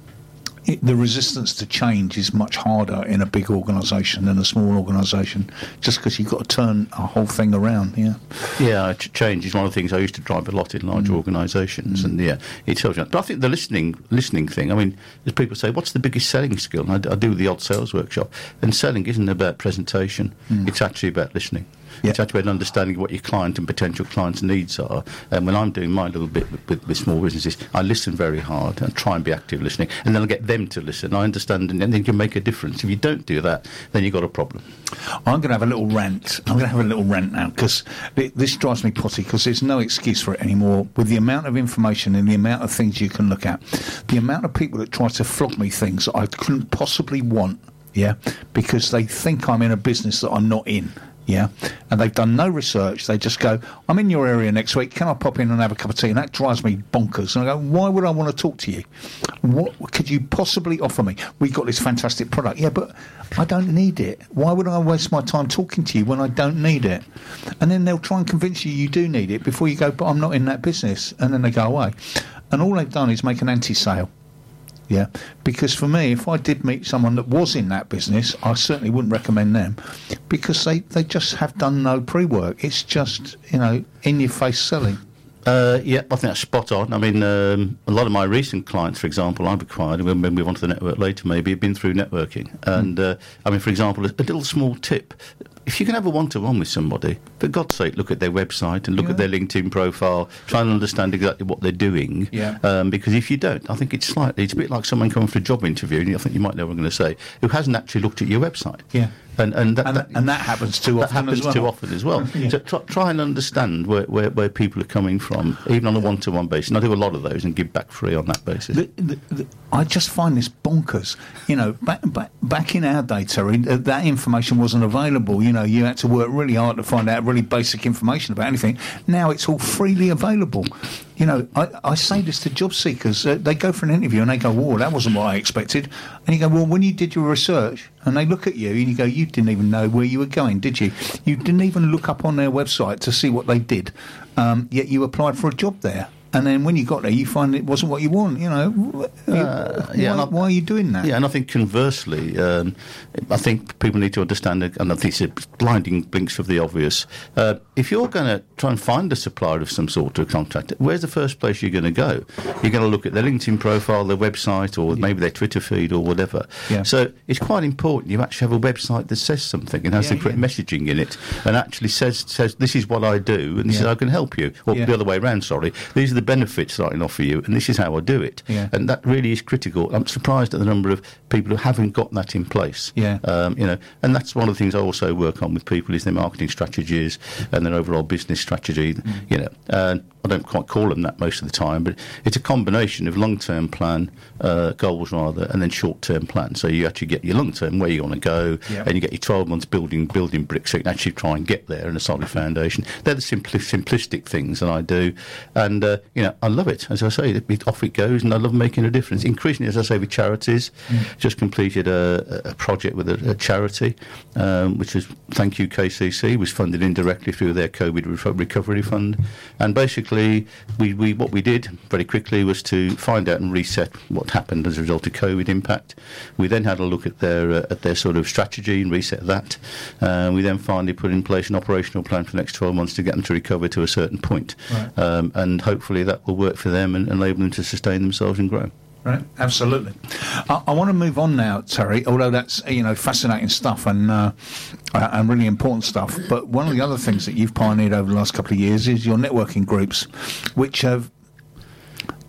it, the resistance to change is much harder in a big organisation than a small organisation, just because you've got to turn a whole thing around. Yeah, yeah. Ch- change is one of the things I used to drive a lot in large mm. organisations, mm. and yeah, it tells you. But I think the listening, listening thing. I mean, as people say, what's the biggest selling skill? And I, I do the odd sales workshop, and selling isn't about presentation; mm. it's actually about listening. Yeah. It's actually about understanding what your client and potential clients' needs are. And when I'm doing my little bit with, with, with small businesses, I listen very hard and try and be active listening, and then I get them to listen. I understand, and then you can make a difference. If you don't do that, then you've got a problem. I'm going to have a little rant. I'm going to have a little rant now, because this drives me potty, because there's no excuse for it anymore. With the amount of information and the amount of things you can look at, the amount of people that try to flog me things that I couldn't possibly want, yeah, because they think I'm in a business that I'm not in. Yeah, and they've done no research. They just go, I'm in your area next week, can I pop in and have a cup of tea? And that drives me bonkers. And I go, why would I want to talk to you? What could you possibly offer me? We've got this fantastic product. Yeah, but I don't need it. Why would I waste my time talking to you when I don't need it? And then they'll try and convince you you do need it before you go, but I'm not in that business. And then they go away. And all they've done is make an anti-sale. Yeah, because for me, if I did meet someone that was in that business, I certainly wouldn't recommend them, because they, they just have done no pre-work. It's just, you know, in-your-face selling. Uh, yeah, I think that's spot on. I mean, um, a lot of my recent clients, for example, I've acquired, when we move on to the network later maybe, have been through networking. And, mm. uh, I mean, for example, a, a little small tip. If you can have a one-to-one with somebody, for God's sake, look at their website and look yeah. at their LinkedIn profile, try and understand exactly what they're doing. Yeah. Um, because if you don't, I think it's slightly, it's a bit like someone coming for a job interview, and I think you might know what I'm going to say, who hasn't actually looked at your website. Yeah. And, and, that, and, that, and that happens too often that happens as well. too often as well. yeah. So try, try and understand where, where, where people are coming from, even on a one-to-one basis. And I do a lot of those and give back free on that basis. The, the, the, I just find this bonkers. You know, back, back, back in our day, Terry, that information wasn't available. You know, you had to work really hard to find out really basic information about anything. Now it's all freely available. You know, I, I say this to job seekers. Uh, they go for an interview and they go, whoa, that wasn't what I expected. And you go, well, when you did your research, and they look at you and you go, you didn't even know where you were going, did you? You didn't even look up on their website to see what they did, um, yet you applied for a job there. And then when you got there, you find it wasn't what you want. You know, uh, yeah, why, I, why are you doing that? Yeah, and I think conversely, um, I think people need to understand, and I think it's blinding blinks of the obvious. Uh, if you're going to try and find a supplier of some sort or a contractor, where's the first place you're going to go? You're going to look at their LinkedIn profile, their website, or yeah. maybe their Twitter feed or whatever. Yeah. So it's quite important you actually have a website that says something and has yeah, the correct yeah. messaging in it, and actually says says this is what I do, and this yeah. is how I can help you, or yeah. the other way around. Sorry, these are the benefits that I can offer you, and this is how I do it. Yeah. And that really is critical. I'm surprised at the number of people who haven't got that in place. Yeah. Um, you know, and that's one of the things I also work on with people is their marketing strategies and their overall business strategy. Mm. You know, and I don't quite call them that most of the time, but it's a combination of long-term plan, uh, goals rather, and then short-term plan. So you actually get your long-term, where you want to go, yeah. and you get your twelve months building building bricks so you can actually try and get there in a solid foundation. They're the simpli- simplistic things that I do, and uh, you know, I love it. As I say, it, off it goes, and I love making a difference. Increasingly, as I say, with charities, mm. just completed a, a project with a, a charity, um, which was, thank you K C C, was funded indirectly through their COVID re- recovery fund, and basically we, we what we did very quickly was to find out and reset what happened as a result of COVID impact. We then had a look at their uh, at their sort of strategy and reset that. Uh, we then finally put in place an operational plan for the next twelve months to get them to recover to a certain point, right. um, and hopefully that will work for them and enable them to sustain themselves and grow. Right, absolutely. I, I want to move on now, Terry. Although that's you know fascinating stuff and uh, uh, and really important stuff. But one of the other things that you've pioneered over the last couple of years is your networking groups, which have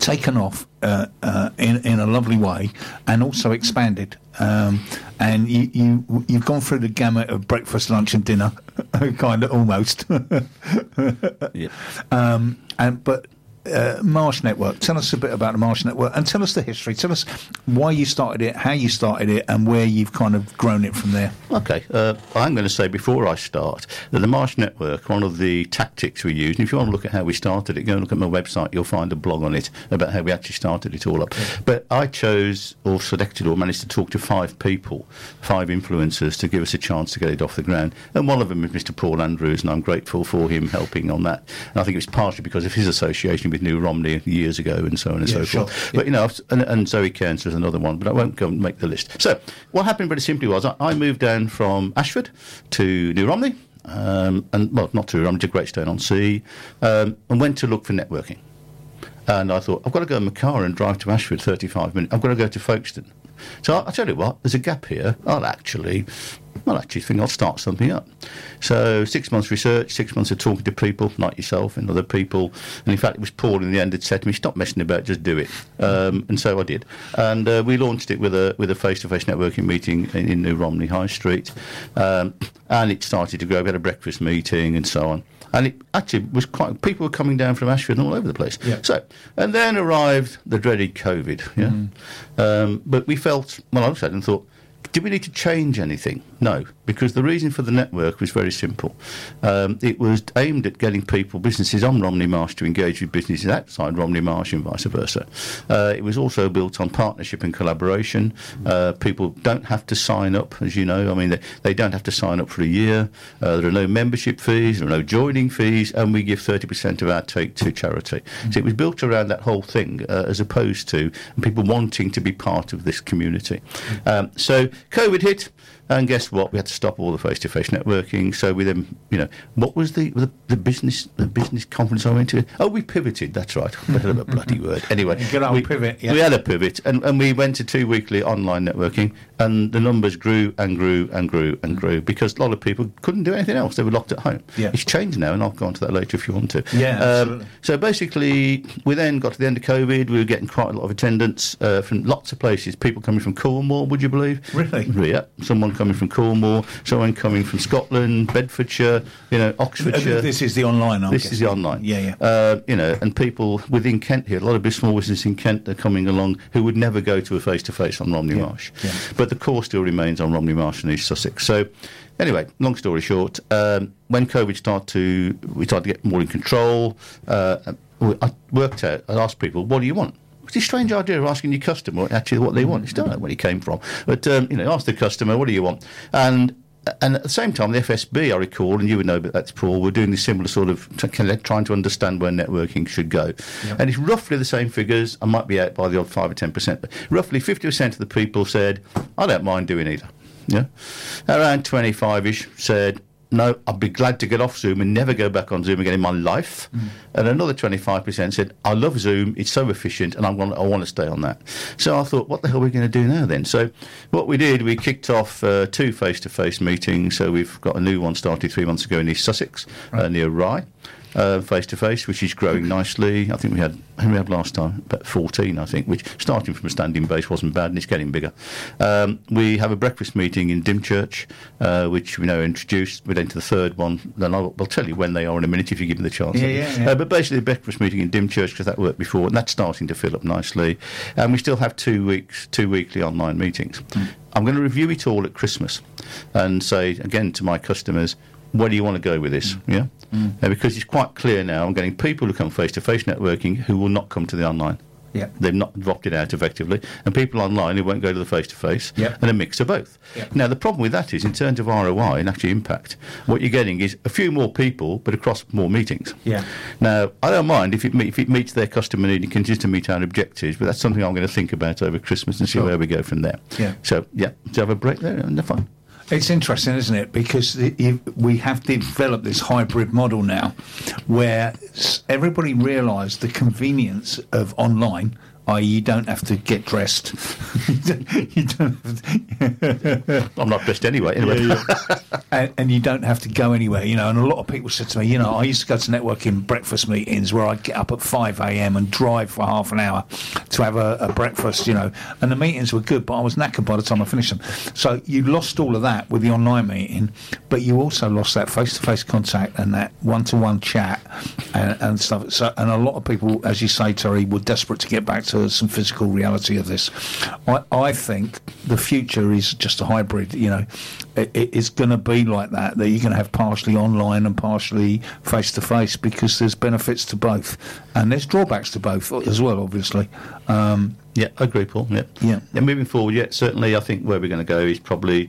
taken off uh, uh, in in a lovely way, and also expanded. Um, and you, you you've gone through the gamut of breakfast, lunch, and dinner, kind of almost. yeah. Um, and but. Uh, Marsh Network. Tell us a bit about the Marsh Network, and tell us the history. Tell us why you started it, how you started it, and where you've kind of grown it from there. Okay, uh, I'm going to say before I start that the Marsh Network, one of the tactics we use, and if you want to look at how we started it, go and look at my website, you'll find a blog on it about how we actually started it all up. Yeah. But I chose or selected or managed to talk to five people, five influencers, to give us a chance to get it off the ground. And one of them is Mister Paul Andrews, and I'm grateful for him helping on that. And I think it was partially because of his association with New Romney years ago and so on and yeah, so sure. forth. Yeah. But, you know, and, and Zoe Kearns was another one, but I won't go and make the list. So what happened very simply was I, I moved down from Ashford to New Romney, um, and, well, not to New Romney, to Greystone-on-Sea, um, and went to look for networking. And I thought, I've got to go in my car and drive to Ashford, thirty-five minutes. I've got to go to Folkestone. So I, I tell you what, there's a gap here. I'll actually... Well, I actually think I'll start something up. So six months research, six months of talking to people like yourself and other people. And in fact, it was Paul in the end that said to me, stop messing about, just do it. Um, and so I did. And uh, we launched it with a with a face-to-face networking meeting in, in New Romney High Street. Um, and it started to grow. We had a breakfast meeting and so on. And it actually was quite... People were coming down from Ashford and all over the place. Yeah. So, and then arrived the dreaded COVID. Yeah. Mm. Um, but we felt... Well, I looked at it and thought, do we need to change anything? No, because the reason for the network was very simple. Um, it was aimed at getting people, businesses on Romney Marsh, to engage with businesses outside Romney Marsh and vice versa. Uh, it was also built on partnership and collaboration. Uh, people don't have to sign up, as you know. I mean, they, they don't have to sign up for a year. Uh, there are no membership fees, there are no joining fees, and we give thirty percent of our take to charity. Mm-hmm. So it was built around that whole thing, uh, as opposed to people wanting to be part of this community. Mm-hmm. Um, so COVID hit, and guess what? We had to stop all the face-to-face networking. So we then, you know, what was the the, the business the business conference I went to? Oh, we pivoted. That's right. Bit of a bloody word. Anyway, good old we, pivot. Yeah. We had a pivot, and, and we went to two weekly online networking, and the numbers grew and grew and grew and grew because a lot of people couldn't do anything else. They were locked at home. Yeah. It's changed now, and I'll go on to that later if you want to. Yeah, um, absolutely. So basically, we then got to the end of COVID. We were getting quite a lot of attendance uh, from lots of places. People coming from Cornwall, would you believe? Really? Yeah. Someone coming from Cornwall, someone coming from Scotland, Bedfordshire, you know, Oxfordshire. This is the online, I'm This guessing. is the online. Yeah, yeah. Uh, you know, and people within Kent here, a lot of small businesses in Kent are coming along who would never go to a face-to-face on Romney Yeah, Marsh. yeah. But the core still remains on Romney Marsh and East Sussex. So, anyway, long story short, um, when COVID started to, we started to get more in control, uh, I worked out, I asked people, what do you want? It's a strange idea of asking your customer actually what they want. You don't know where he came from. But, um, you know, ask the customer, what do you want? And and at the same time, the F S B, I recall, and you would know that that's Paul, we're doing this similar sort of t- trying to understand where networking should go. Yep. And it's roughly the same figures. I might be out by the odd five or ten percent, but roughly fifty percent of the people said, I don't mind doing either. Yeah, around twenty-five-ish said, no, I'd be glad to get off Zoom and never go back on Zoom again in my life. Mm. And another twenty-five percent said, I love Zoom, it's so efficient, and I want, I want to stay on that. So I thought, what the hell are we going to do now then? So what we did, we kicked off uh, two face-to-face meetings. So we've got a new one started three months ago in East Sussex, right. uh, near Rye. Uh, face-to-face, which is growing nicely. I think we had, how many we had last time? About fourteen, I think, which starting from a standing base wasn't bad, and it's getting bigger. Um, we have a breakfast meeting in Dymchurch, uh, which we now introduced. We're into the third one, and I'll, I'll tell you when they are in a minute if you give me the chance. Yeah, yeah, yeah. Uh, but basically, the breakfast meeting in Dymchurch, because that worked before, and that's starting to fill up nicely. And we still have two weeks, two weekly online meetings. Mm. I'm going to review it all at Christmas and say, again, to my customers, where do you want to go with this? Mm. Yeah, mm. uh, because it's quite clear now. I'm getting people who come face-to-face networking who will not come to the online. Yeah, they've not dropped it out effectively, and people online who won't go to the face-to-face. Yeah, and a mix of both. Yeah. Now the problem with that is, in terms of R O I and actually impact, what you're getting is a few more people, but across more meetings. Yeah. Now I don't mind if it me- if it meets their customer need and continues to meet our objectives, but that's something I'm going to think about over Christmas and see sure. where we go from there. Yeah. So yeah, to have a break there and the fun. It's interesting, isn't it? Because it, you, we have developed this hybrid model now where everybody realised the convenience of online, that is you don't have to get dressed. you don't, you don't have to, I'm not dressed anyway. anyway. Yeah, yeah. and, and you don't have to go anywhere, you know. And a lot of people said to me, you know, I used to go to networking breakfast meetings where I'd get up at five a.m. and drive for half an hour to have a, a breakfast, you know. And the meetings were good, but I was knackered by the time I finished them. So you lost all of that with the online meeting, but you also lost that face-to-face contact and that one-to-one chat and, and stuff. So, and a lot of people, as you say, Terry, were desperate to get back to some physical reality of this. I, I think the future is just a hybrid, you know. It, it's going to be like that, that you're going to have partially online and partially face-to-face, because there's benefits to both. And there's drawbacks to both as well, obviously. Um, yeah, I agree, Paul. Yeah. Yeah. And moving forward, yeah, certainly I think where we're going to go is probably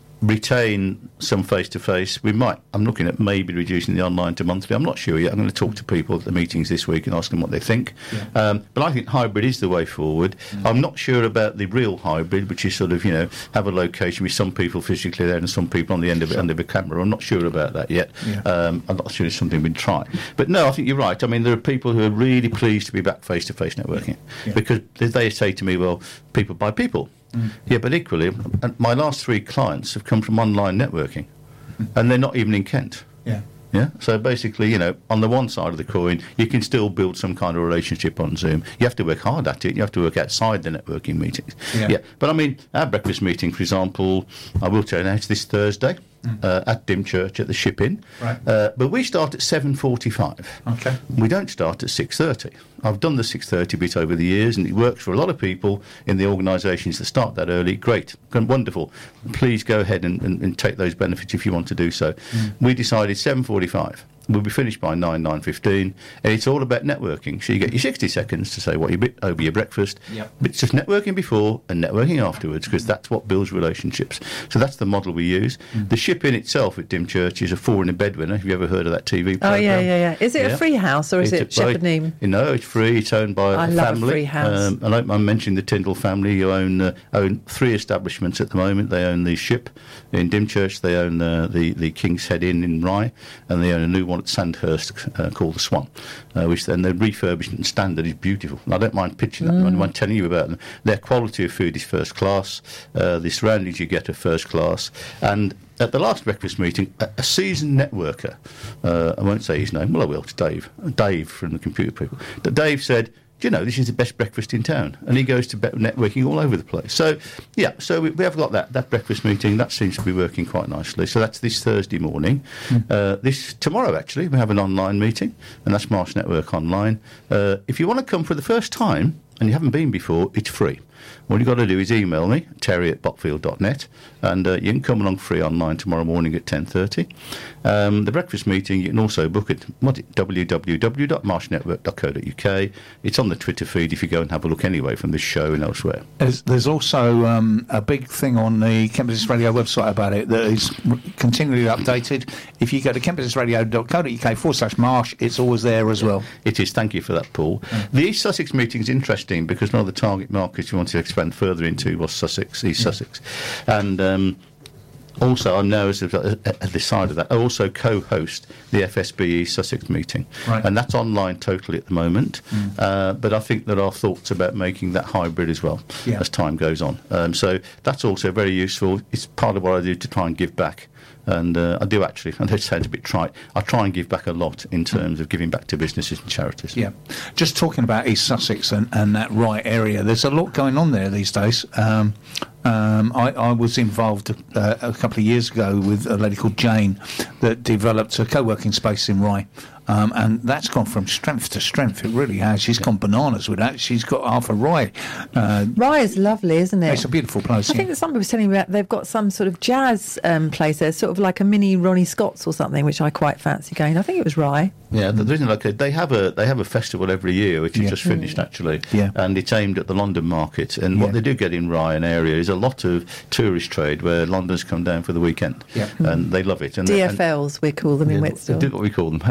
retain some face-to-face. We might, I'm looking at maybe reducing the online to monthly. I'm not sure yet. I'm going to talk to people at the meetings this week and ask them what they think. Yeah. Um, but I think hybrid is the way forward. Mm. I'm not sure about the real hybrid, which is sort of, you know, have a location with some people physically there and some people on the end of it under the camera. I'm not sure about that yet. Yeah. Um, I'm not sure it's something we'd try. But no, I think you're right. I mean, there are people who are really pleased to be back face-to-face networking, yeah. because they say to me, well, people buy people. Mm. Yeah, but equally, my last three clients have come from online networking, mm. and they're not even in Kent. Yeah. Yeah. So basically, you know, on the one side of the coin, you can still build some kind of relationship on Zoom. You have to work hard at it. You have to work outside the networking meetings. Yeah. yeah. But I mean, our breakfast meeting, for example, I will tell you now, it's this Thursday. Mm. Uh, at Dymchurch at the Ship Inn. Right. Uh, but we start at seven forty-five. Okay. We don't start at six thirty. I've done the six thirty bit over the years, and it works for a lot of people in the organisations that start that early. Great. Wonderful. Please go ahead and, and, and take those benefits if you want to do so. Mm. We decided seven forty-five. We'll be finished by nine, nine fifteen, and it's all about networking. So you get your sixty seconds to say what you bit over your breakfast. Yep. But it's just networking before and networking afterwards, because that's what builds relationships. So that's the model we use. Mm. The Ship Inn itself at Dymchurch is a four in a bed winner. Have you ever heard of that T V programme? Oh, yeah, yeah, yeah. Is it yeah. a free house or is it's it Shepherd Neame? No, it's free. It's owned by I a love family. A free house. Um, and I, I mentioned the Tyndall family, who own uh, own three establishments at the moment. They own the Ship in Dymchurch, they own uh, the, the King's Head Inn in Rye, and they own a new one at Sandhurst uh, called the Swan, uh, which then the refurbishment standard is beautiful. And I don't mind pitching that, mm. I don't mind telling you about them. Their quality of food is first class, uh, the surroundings you get are first class, and at the last breakfast meeting, a, a seasoned networker, uh, I won't say his name, well I will, it's Dave, Dave from the computer people, but Dave said, do you know, this is the best breakfast in town? And he goes to be- networking all over the place. So, yeah, so we, we have got that, that breakfast meeting. That seems to be working quite nicely. So that's this Thursday morning. Mm. Uh, this tomorrow, actually, we have an online meeting, and that's Marsh Network Online. Uh, if you want to come for the first time, and you haven't been before, it's free. All you've got to do is email me, terry at botfield dot net, and uh, you can come along free online tomorrow morning at ten thirty. Um, the breakfast meeting, you can also book it at w w w dot marsh network dot co dot u k. It's on the Twitter feed if you go and have a look anyway from this show and elsewhere. There's, there's also um, a big thing on the Kent Business Radio website about it that is continually updated. If you go to kent business radio dot co dot u k forward slash marsh, it's always there as well. It is. Thank you for that, Paul. Mm. The East Sussex meeting is interesting because one of the target markets we want to expand further into was Sussex, East yeah. Sussex. And um, also, I know as at the side of that, I also co-host the F S B E Sussex meeting. Right. And that's online totally at the moment. Mm. Uh, but I think there are thoughts about making that hybrid as well yeah. as time goes on. Um, so that's also very useful. It's part of what I do to try and give back. And uh, I do actually, and it sounds a bit trite, I try and give back a lot in terms of giving back to businesses and charities. Yeah. Just talking about East Sussex and, and that Rye area, there's a lot going on there these days. Um, um, I, I was involved uh, a couple of years ago with a lady called Jane that developed a co-working space in Rye. Um, and that's gone from strength to strength. It really has. She's yeah. gone bananas with that. She's got half a Rye. Uh, Rye is lovely, isn't it? It's a beautiful place. I think that somebody was telling me about they've got some sort of jazz um, place there, sort of like a mini Ronnie Scott's or something, which I quite fancy going. I think it was Rye. Yeah, the reason like they have a they have a festival every year, which yeah. is just finished mm. actually, yeah. and it's aimed at the London market. And yeah. what they do get in Rye and area is a lot of tourist trade where Londoners come down for the weekend, yeah. and they love it. And D F Ls, and, we call them in yeah, Whitstable. What we call them, okay, yeah. D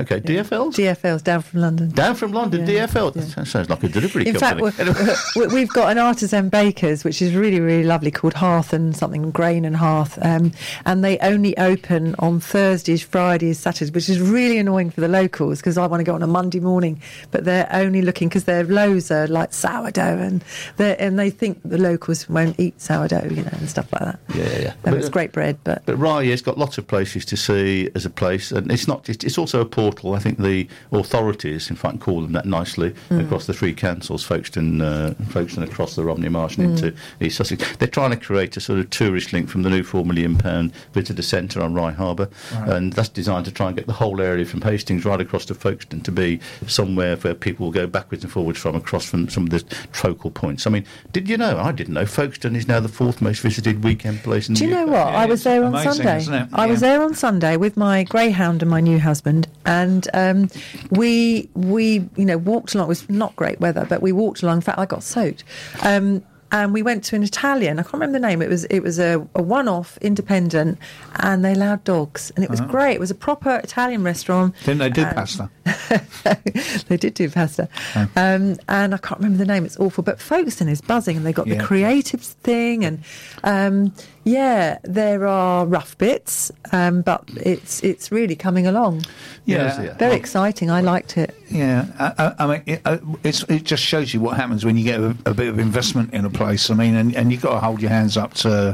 F Ls? D F Ls, down from London. Down from London, Yeah, D F L. yeah. That sounds like a delivery In fact, company. we- we- we've got an artisan bakers, which is really, really lovely, called Hearth and something, Grain and Hearth. Um, and they only open on Thursdays, Fridays, Saturdays, which is really annoying for the locals because I want to go on a Monday morning. But they're only looking, because their loaves are like sourdough, and, they're- and they think the locals won't eat sourdough, you know, and stuff like that. Yeah, yeah, yeah. And But- it's great bread, but... But Rye has got lots of places to see as a place, and it's not just, it's also a portal. I think the authorities, in fact, call them that nicely, Mm. across the three councils, Folkestone, uh, Folkestone across the Romney Marsh and Mm. into East Sussex. They're trying to create a sort of tourist link from the new four million pound visitor centre on Rye Harbour, Right. and that's designed to try and get the whole area from Hastings right across to Folkestone to be somewhere where people will go backwards and forwards from, across from some of the focal points. I mean, did you know? I didn't know Folkestone is now the fourth most visited weekend place in Do the you know U K. what? I was there on amazing, Sunday. isn't it? I was Yeah. there on Sunday with my greyhound and my new husband, and um, we we you know walked along. It was not great weather, but we walked along. In fact, I got soaked. Um, and we went to an Italian. I can't remember the name. It was it was a, a one-off, independent, and they allowed dogs, and it was Uh-huh. great. It was a proper Italian restaurant. Didn't they do And- pasta? They did do pasta, um, and I can't remember the name. It's awful, but Folkestone is buzzing, and they got Yeah. the creative thing, and um, yeah, there are rough bits, um, but it's it's really coming along. Yeah. yeah. Very exciting. I liked it. Yeah, I, I, I mean, it, uh, it's, it just shows you what happens when you get a, a bit of investment in a place. I mean, and, and you've got to hold your hands up to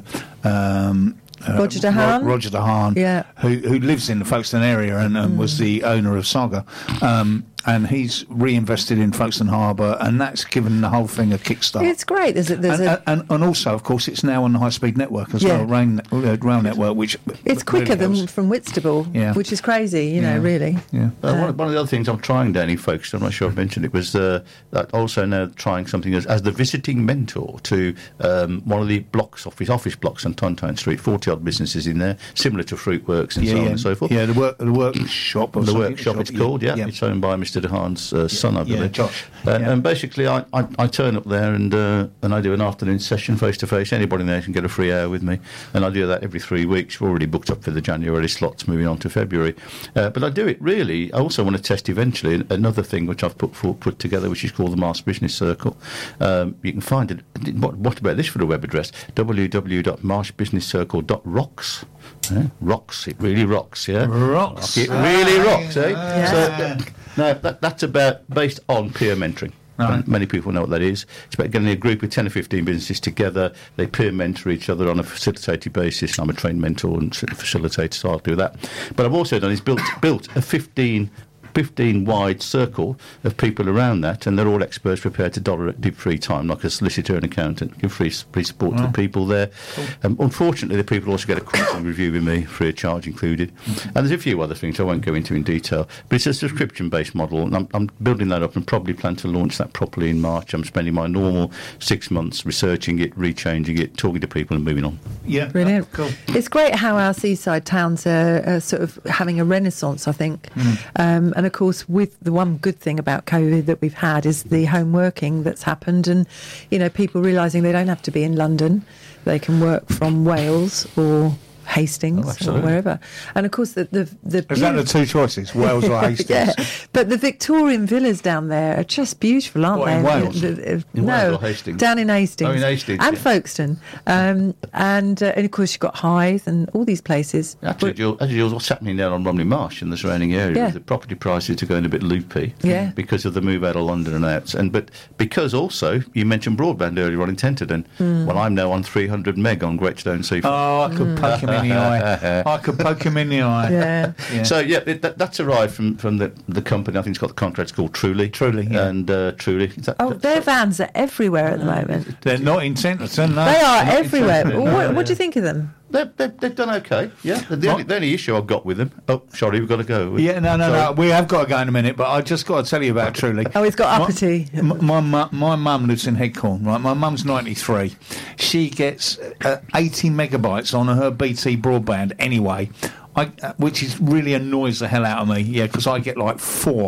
um, uh, Roger De Haan? Ro- Roger De Haan, Yeah. who who lives in the Folkestone area and, and was the owner of Saga. Um, and he's reinvested in Folkestone Harbour, and that's given the whole thing a kickstart. It's great. There's a, there's and, a, and, and also, of course, it's now on the high-speed network as Yeah. well, rail, uh, rail network, which it's quicker really than helps. from Whitstable, Yeah. which is crazy. You know, Yeah. really. Yeah. Uh, one, one of the other things I'm trying down in Folkestone, I'm not sure I've mentioned it, was uh, that also now trying something as, as the visiting mentor to um, one of the blocks, office office blocks on Tontine Street, forty odd businesses in there, similar to Fruitworks and Yeah, so on yeah. and so forth. Yeah, the work, the workshop. Or The something. workshop, it's called, yeah. yeah. It's owned by Mister De Haan's uh, son, I yeah, believe. Josh. Uh, Yeah. And basically, I, I, I turn up there and uh, and I do an afternoon session face to face. Anybody there can get a free hour with me, and I do that every three weeks. We're already booked up for the January slots, moving on to February. Uh, but I do it really. I also want to test eventually another thing which I've put for, put together, which is called the Marsh Business Circle. Um, you can find it. What, what about this for the web address? w w w dot marsh business circle dot rocks. Yeah, rocks. It really rocks. Yeah, Rocks. It really rocks. Eh? Yeah. So, uh, no, that, that's about based on peer mentoring. Right. And many people know what that is. It's about getting a group of ten or fifteen businesses together. They peer mentor each other on a facilitated basis. I'm a trained mentor and facilitator, so I'll do that. But I've also done is built built a fifteen fifteen wide circle of people around that, and they're all experts prepared to dollar it deep free time, like a solicitor and accountant, give free, free support to the people there. Um, unfortunately, the people also get a quarterly review with me, free of charge included. And there's a few other things I won't go into in detail, but it's a subscription-based model, and I'm, I'm building that up and probably plan to launch that properly in March. I'm spending my normal six months researching it, rechanging it, talking to people and moving on. Yeah, Brilliant. cool. It's great how our seaside towns are, are sort of having a renaissance, I think. Um, and of course, with the one good thing about COVID that we've had is the home working that's happened, and you know, people realising they don't have to be in London; they can work from Wales or Hastings Oh, or absolutely. wherever. And of course, the the, the Is that the two choices, Wales or Hastings? yeah, but the Victorian villas down there are just beautiful, aren't What, they? in Wales? The- the- In no, Wales or Hastings? down in Hastings. Oh, in Hastings, and yeah. Folkestone, um, and uh, and of course you've got Hythe and all these places. Actually, But- Jules, actually, Jules, what's happening there on Romney Marsh and the surrounding area Yeah. is that property prices are going a bit loopy Yeah. because of the move out of London and out. And but because also you mentioned broadband earlier on in Tenterden. Well, I'm now on three hundred meg on Greatstone Seafront. Oh, I could poke him in the eye. I could poke him in the eye. Yeah. Yeah. So yeah, it, that, that's arrived from, from the, the company. I think it's got the contract's called Truly. Truly, yeah. and uh, Truly. Is that, Oh, that- their vans are everywhere at the moment. They're not in Tenterden, no. They are They're not in everywhere. Tenterden, What, no. what do you think of them? They're, they're, they've done okay. Yeah. The, the, What? only, the only issue I've got with them. Oh, sorry, we've got to go. Yeah, no, no, Sorry. no. We have got to go in a minute, but I just got to tell you about Truly. Oh, he's got My- uppity. m- My my, my mum lives in Headcorn, right? My mum's ninety-three. She gets uh, eighty megabytes on her B T broadband anyway. I, uh, which is really annoys the hell out of me, yeah, because I get like four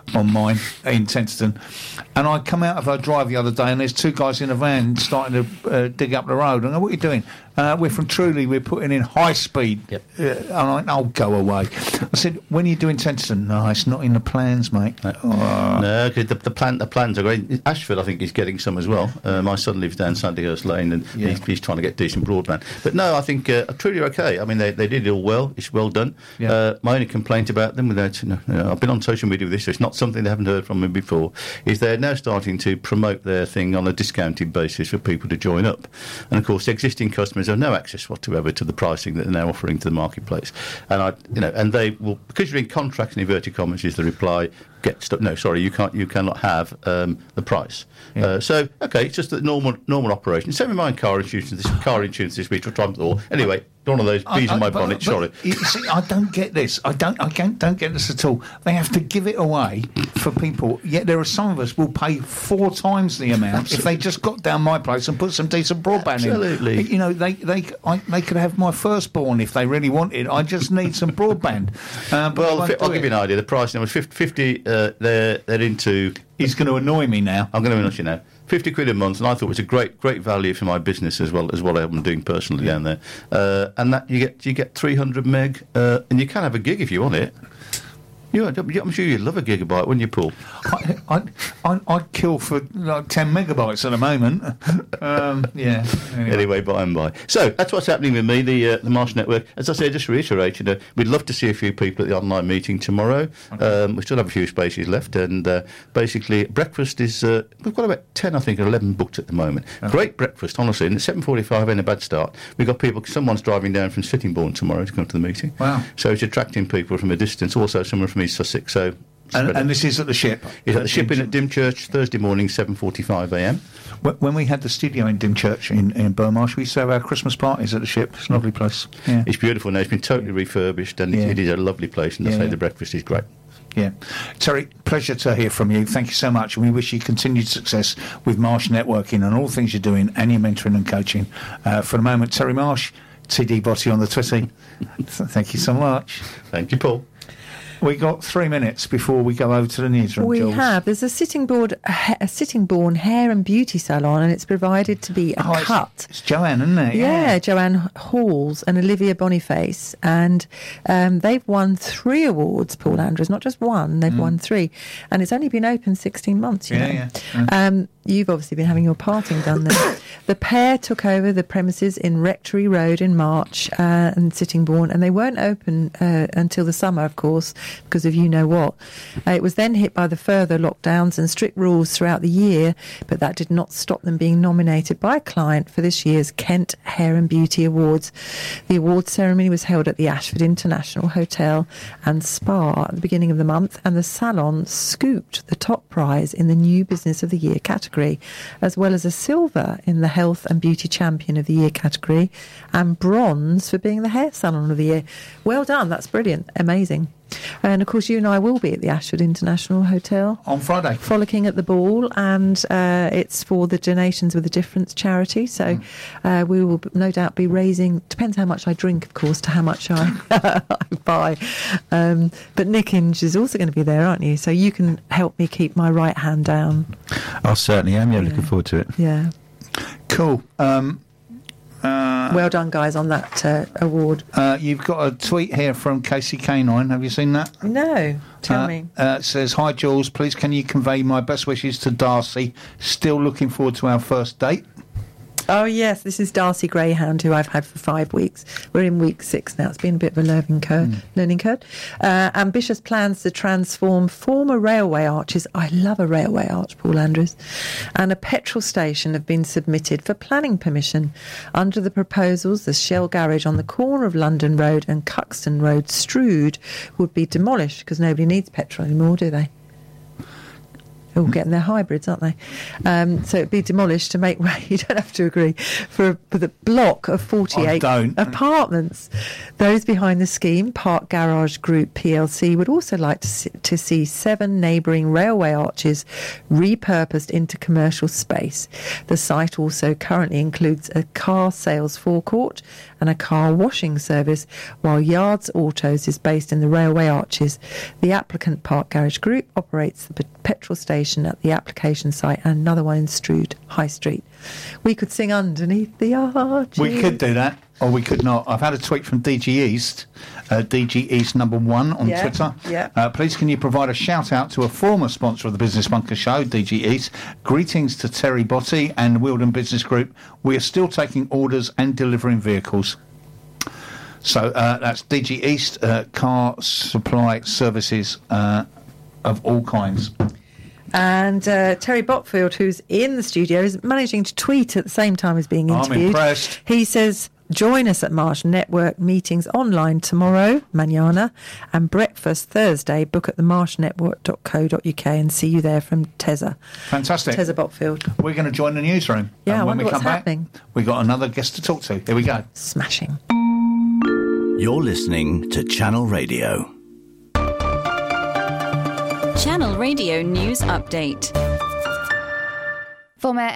on mine in Tenterton, and I come out of her drive the other day, and there's two guys in a van starting to uh, dig up the road. And I go, what are you doing? Uh, we're from Truly, we're putting in high speed. Yep. Uh, and I went, oh, go away. I said, when are you doing Tenterton? No, it's not in the plans, mate. No, Oh. no 'cause the, the, plan, the plans are great. Ashford, I think, is getting some as well. Uh, my son lives down Sandhurst Lane, and Yeah. he's, he's trying to get decent broadband. But no, I think uh, Truly are okay. I mean, they, they did it all well. It's well done. Yeah. Uh, my only complaint about them, without you know, you know, I've been on social media with this, so it's not something they haven't heard from me before, is they're now starting to promote their thing on a discounted basis for people to join up. And of course, the existing customers have no access whatsoever to the pricing that they're now offering to the marketplace. And I, you know, and they will, because you're in contracts, in inverted commas is the reply. Get stuff. No, sorry, you can't. You cannot have um, the price. Yeah. Uh, so okay, it's just the normal normal operation. Same with my car insurance. This car insurance this week, which I'm or anyway. One of those bees I- in my I- but- bonnet. but Sorry. you see, I don't get this. I don't. I can't, don't get this at all. They have to give it away for people. Yet there are some of us will pay four times the amount if they just got down my place and put some decent broadband Absolutely. in. You know, they they I, they could have my firstborn if they really wanted. I just need some broadband. Uh, but they Well, won't fi- do I'll give it. you an idea. The price now is fifty. fifty uh, they're they're into. He's going to annoy me now. I'm going to annoy you now. Fifty quid a month, and I thought it was a great, great value for my business as well as what I'm doing personally down there. Uh, and that you get, you get three hundred meg, uh, and you can have a gig if you want it. You, I'm sure you'd love a gigabyte, wouldn't you, Paul? I, I, I, I'd kill for like ten megabytes at the moment. Um, yeah. Anyway. Anyway, by and by. So that's what's happening with me, the uh, the Marsh Network. As I say, just to reiterate, you know, we'd love to see a few people at the online meeting tomorrow. Okay. Um, we still have a few spaces left, and uh, basically, breakfast is uh, we've got about ten, I think, or eleven booked at the moment. Okay. Great breakfast, honestly. And at seven forty-five, ain't a bad start. We've got people. Someone's driving down from Sittingbourne tomorrow to come to the meeting. Wow. So it's attracting people from a distance. Also, someone from East Sussex. So. And, and this is at the ship. It's at the ship in at Dymchurch Thursday morning, seven forty-five a m. Wh- When we had the studio in Dymchurch in, in Beaumarsh, we used to have our Christmas parties at the ship. It's a lovely place. Yeah. It's beautiful now. It's been totally refurbished, and Yeah. it, it is a lovely place. And I Yeah, say yeah. the breakfast is great. Yeah. Terry, pleasure to hear from you. Thank you so much. And we wish you continued success with Marsh Networking and all things you're doing and your mentoring and coaching. Uh, for the moment, Terry Marsh, T D Botty on the Twitter. Thank you so much. Thank you, Paul. We got three minutes before we go over to the newsroom. We Jules. have. There's a sitting board, a, ha- a sitting born hair and beauty salon, and it's provided to be a Oh, it's- cut. It's Joanne, isn't it? Yeah, Joanne Halls and Olivia Boniface, and um, they've won three awards. Paul Andrews, not just one; they've won three, and it's only been open sixteen months. You Yeah, know. yeah, yeah. Um, you've obviously been having your parting done there. The pair took over the premises in Rectory Road in March uh, and Sittingbourne, and they weren't open uh, until the summer, of course, because of you know what. Uh, it was then hit by the further lockdowns and strict rules throughout the year, but that did not stop them being nominated by a client for this year's Kent Hair and Beauty Awards. The awards ceremony was held at the Ashford International Hotel and Spa at the beginning of the month, and the salon scooped the top prize in the New Business of the Year category, as well as a silver in the Health and Beauty Champion of the Year category, and bronze for being the Hair Salon of the Year. Well done, that's brilliant, amazing. And of course, you and I will be at the Ashford International Hotel On Friday. frolicking at the ball, and uh, it's for the Donations with a Difference charity. So Mm. uh, we will no doubt be raising, depends how much I drink, of course, to how much I, I buy. Um, but Nick Inge is also going to be there, aren't you? So you can help me keep my right hand down. I certainly am. Yeah, looking forward to it. Yeah. Cool. Um, uh, Well done, guys, on that uh, award. uh, you've got a tweet here from Casey Canine. Have you seen that? No, tell Uh, me. Uh, it says, hi, Jules. Please can you convey my best wishes to Darcy? Still looking forward to our first date. Oh, yes, this is Darcy Greyhound, who I've had for five weeks. We're in week six now. It's been a bit of a learning curve. Mm. Learning curve. Uh, ambitious plans to transform former railway arches. I love a railway arch, Paul Andrews. And a petrol station have been submitted for planning permission. Under the proposals, the Shell garage on the corner of London Road and Cuxton Road, Strood, would be demolished because nobody needs petrol anymore, do they? They're all getting their hybrids, aren't they? Um, so it'd be demolished to make way. You don't have to agree for, for the block of forty-eight I don't. apartments. Those behind the scheme, Park Garage Group P L C, would also like to see, to see seven neighbouring railway arches repurposed into commercial space. The site also currently includes a car sales forecourt and a car washing service, while Yards Autos is based in the railway arches. The applicant, Park Garage Group, operates the pe- petrol station at the application site and another one in Strood High Street. We could sing underneath the arches. We could do that, or we could not. I've had a tweet from D G East, uh, D G East number one on Yeah, Twitter. yeah. Uh, please can you provide a shout out to a former sponsor of the Business Bunker Show, D G East. Greetings to Terry Botti and Wilden Business Group. We are still taking orders and delivering vehicles. So uh, that's D G East, uh, car supply services uh, of all kinds. And uh, Terry Botfield, who's in the studio, is managing to tweet at the same time as being I'm interviewed. impressed. He says, join us at Marsh Network meetings online tomorrow, mañana, and breakfast Thursday. Book at the marsh network dot co dot uk and see you there from Tezza. Fantastic. Tezza Botfield. We're going to join the newsroom. Yeah, and I when wonder we what's come happening. back, we've got another guest to talk to. Here we go. Smashing. You're listening to Channel Radio. Channel Radio News Update. Former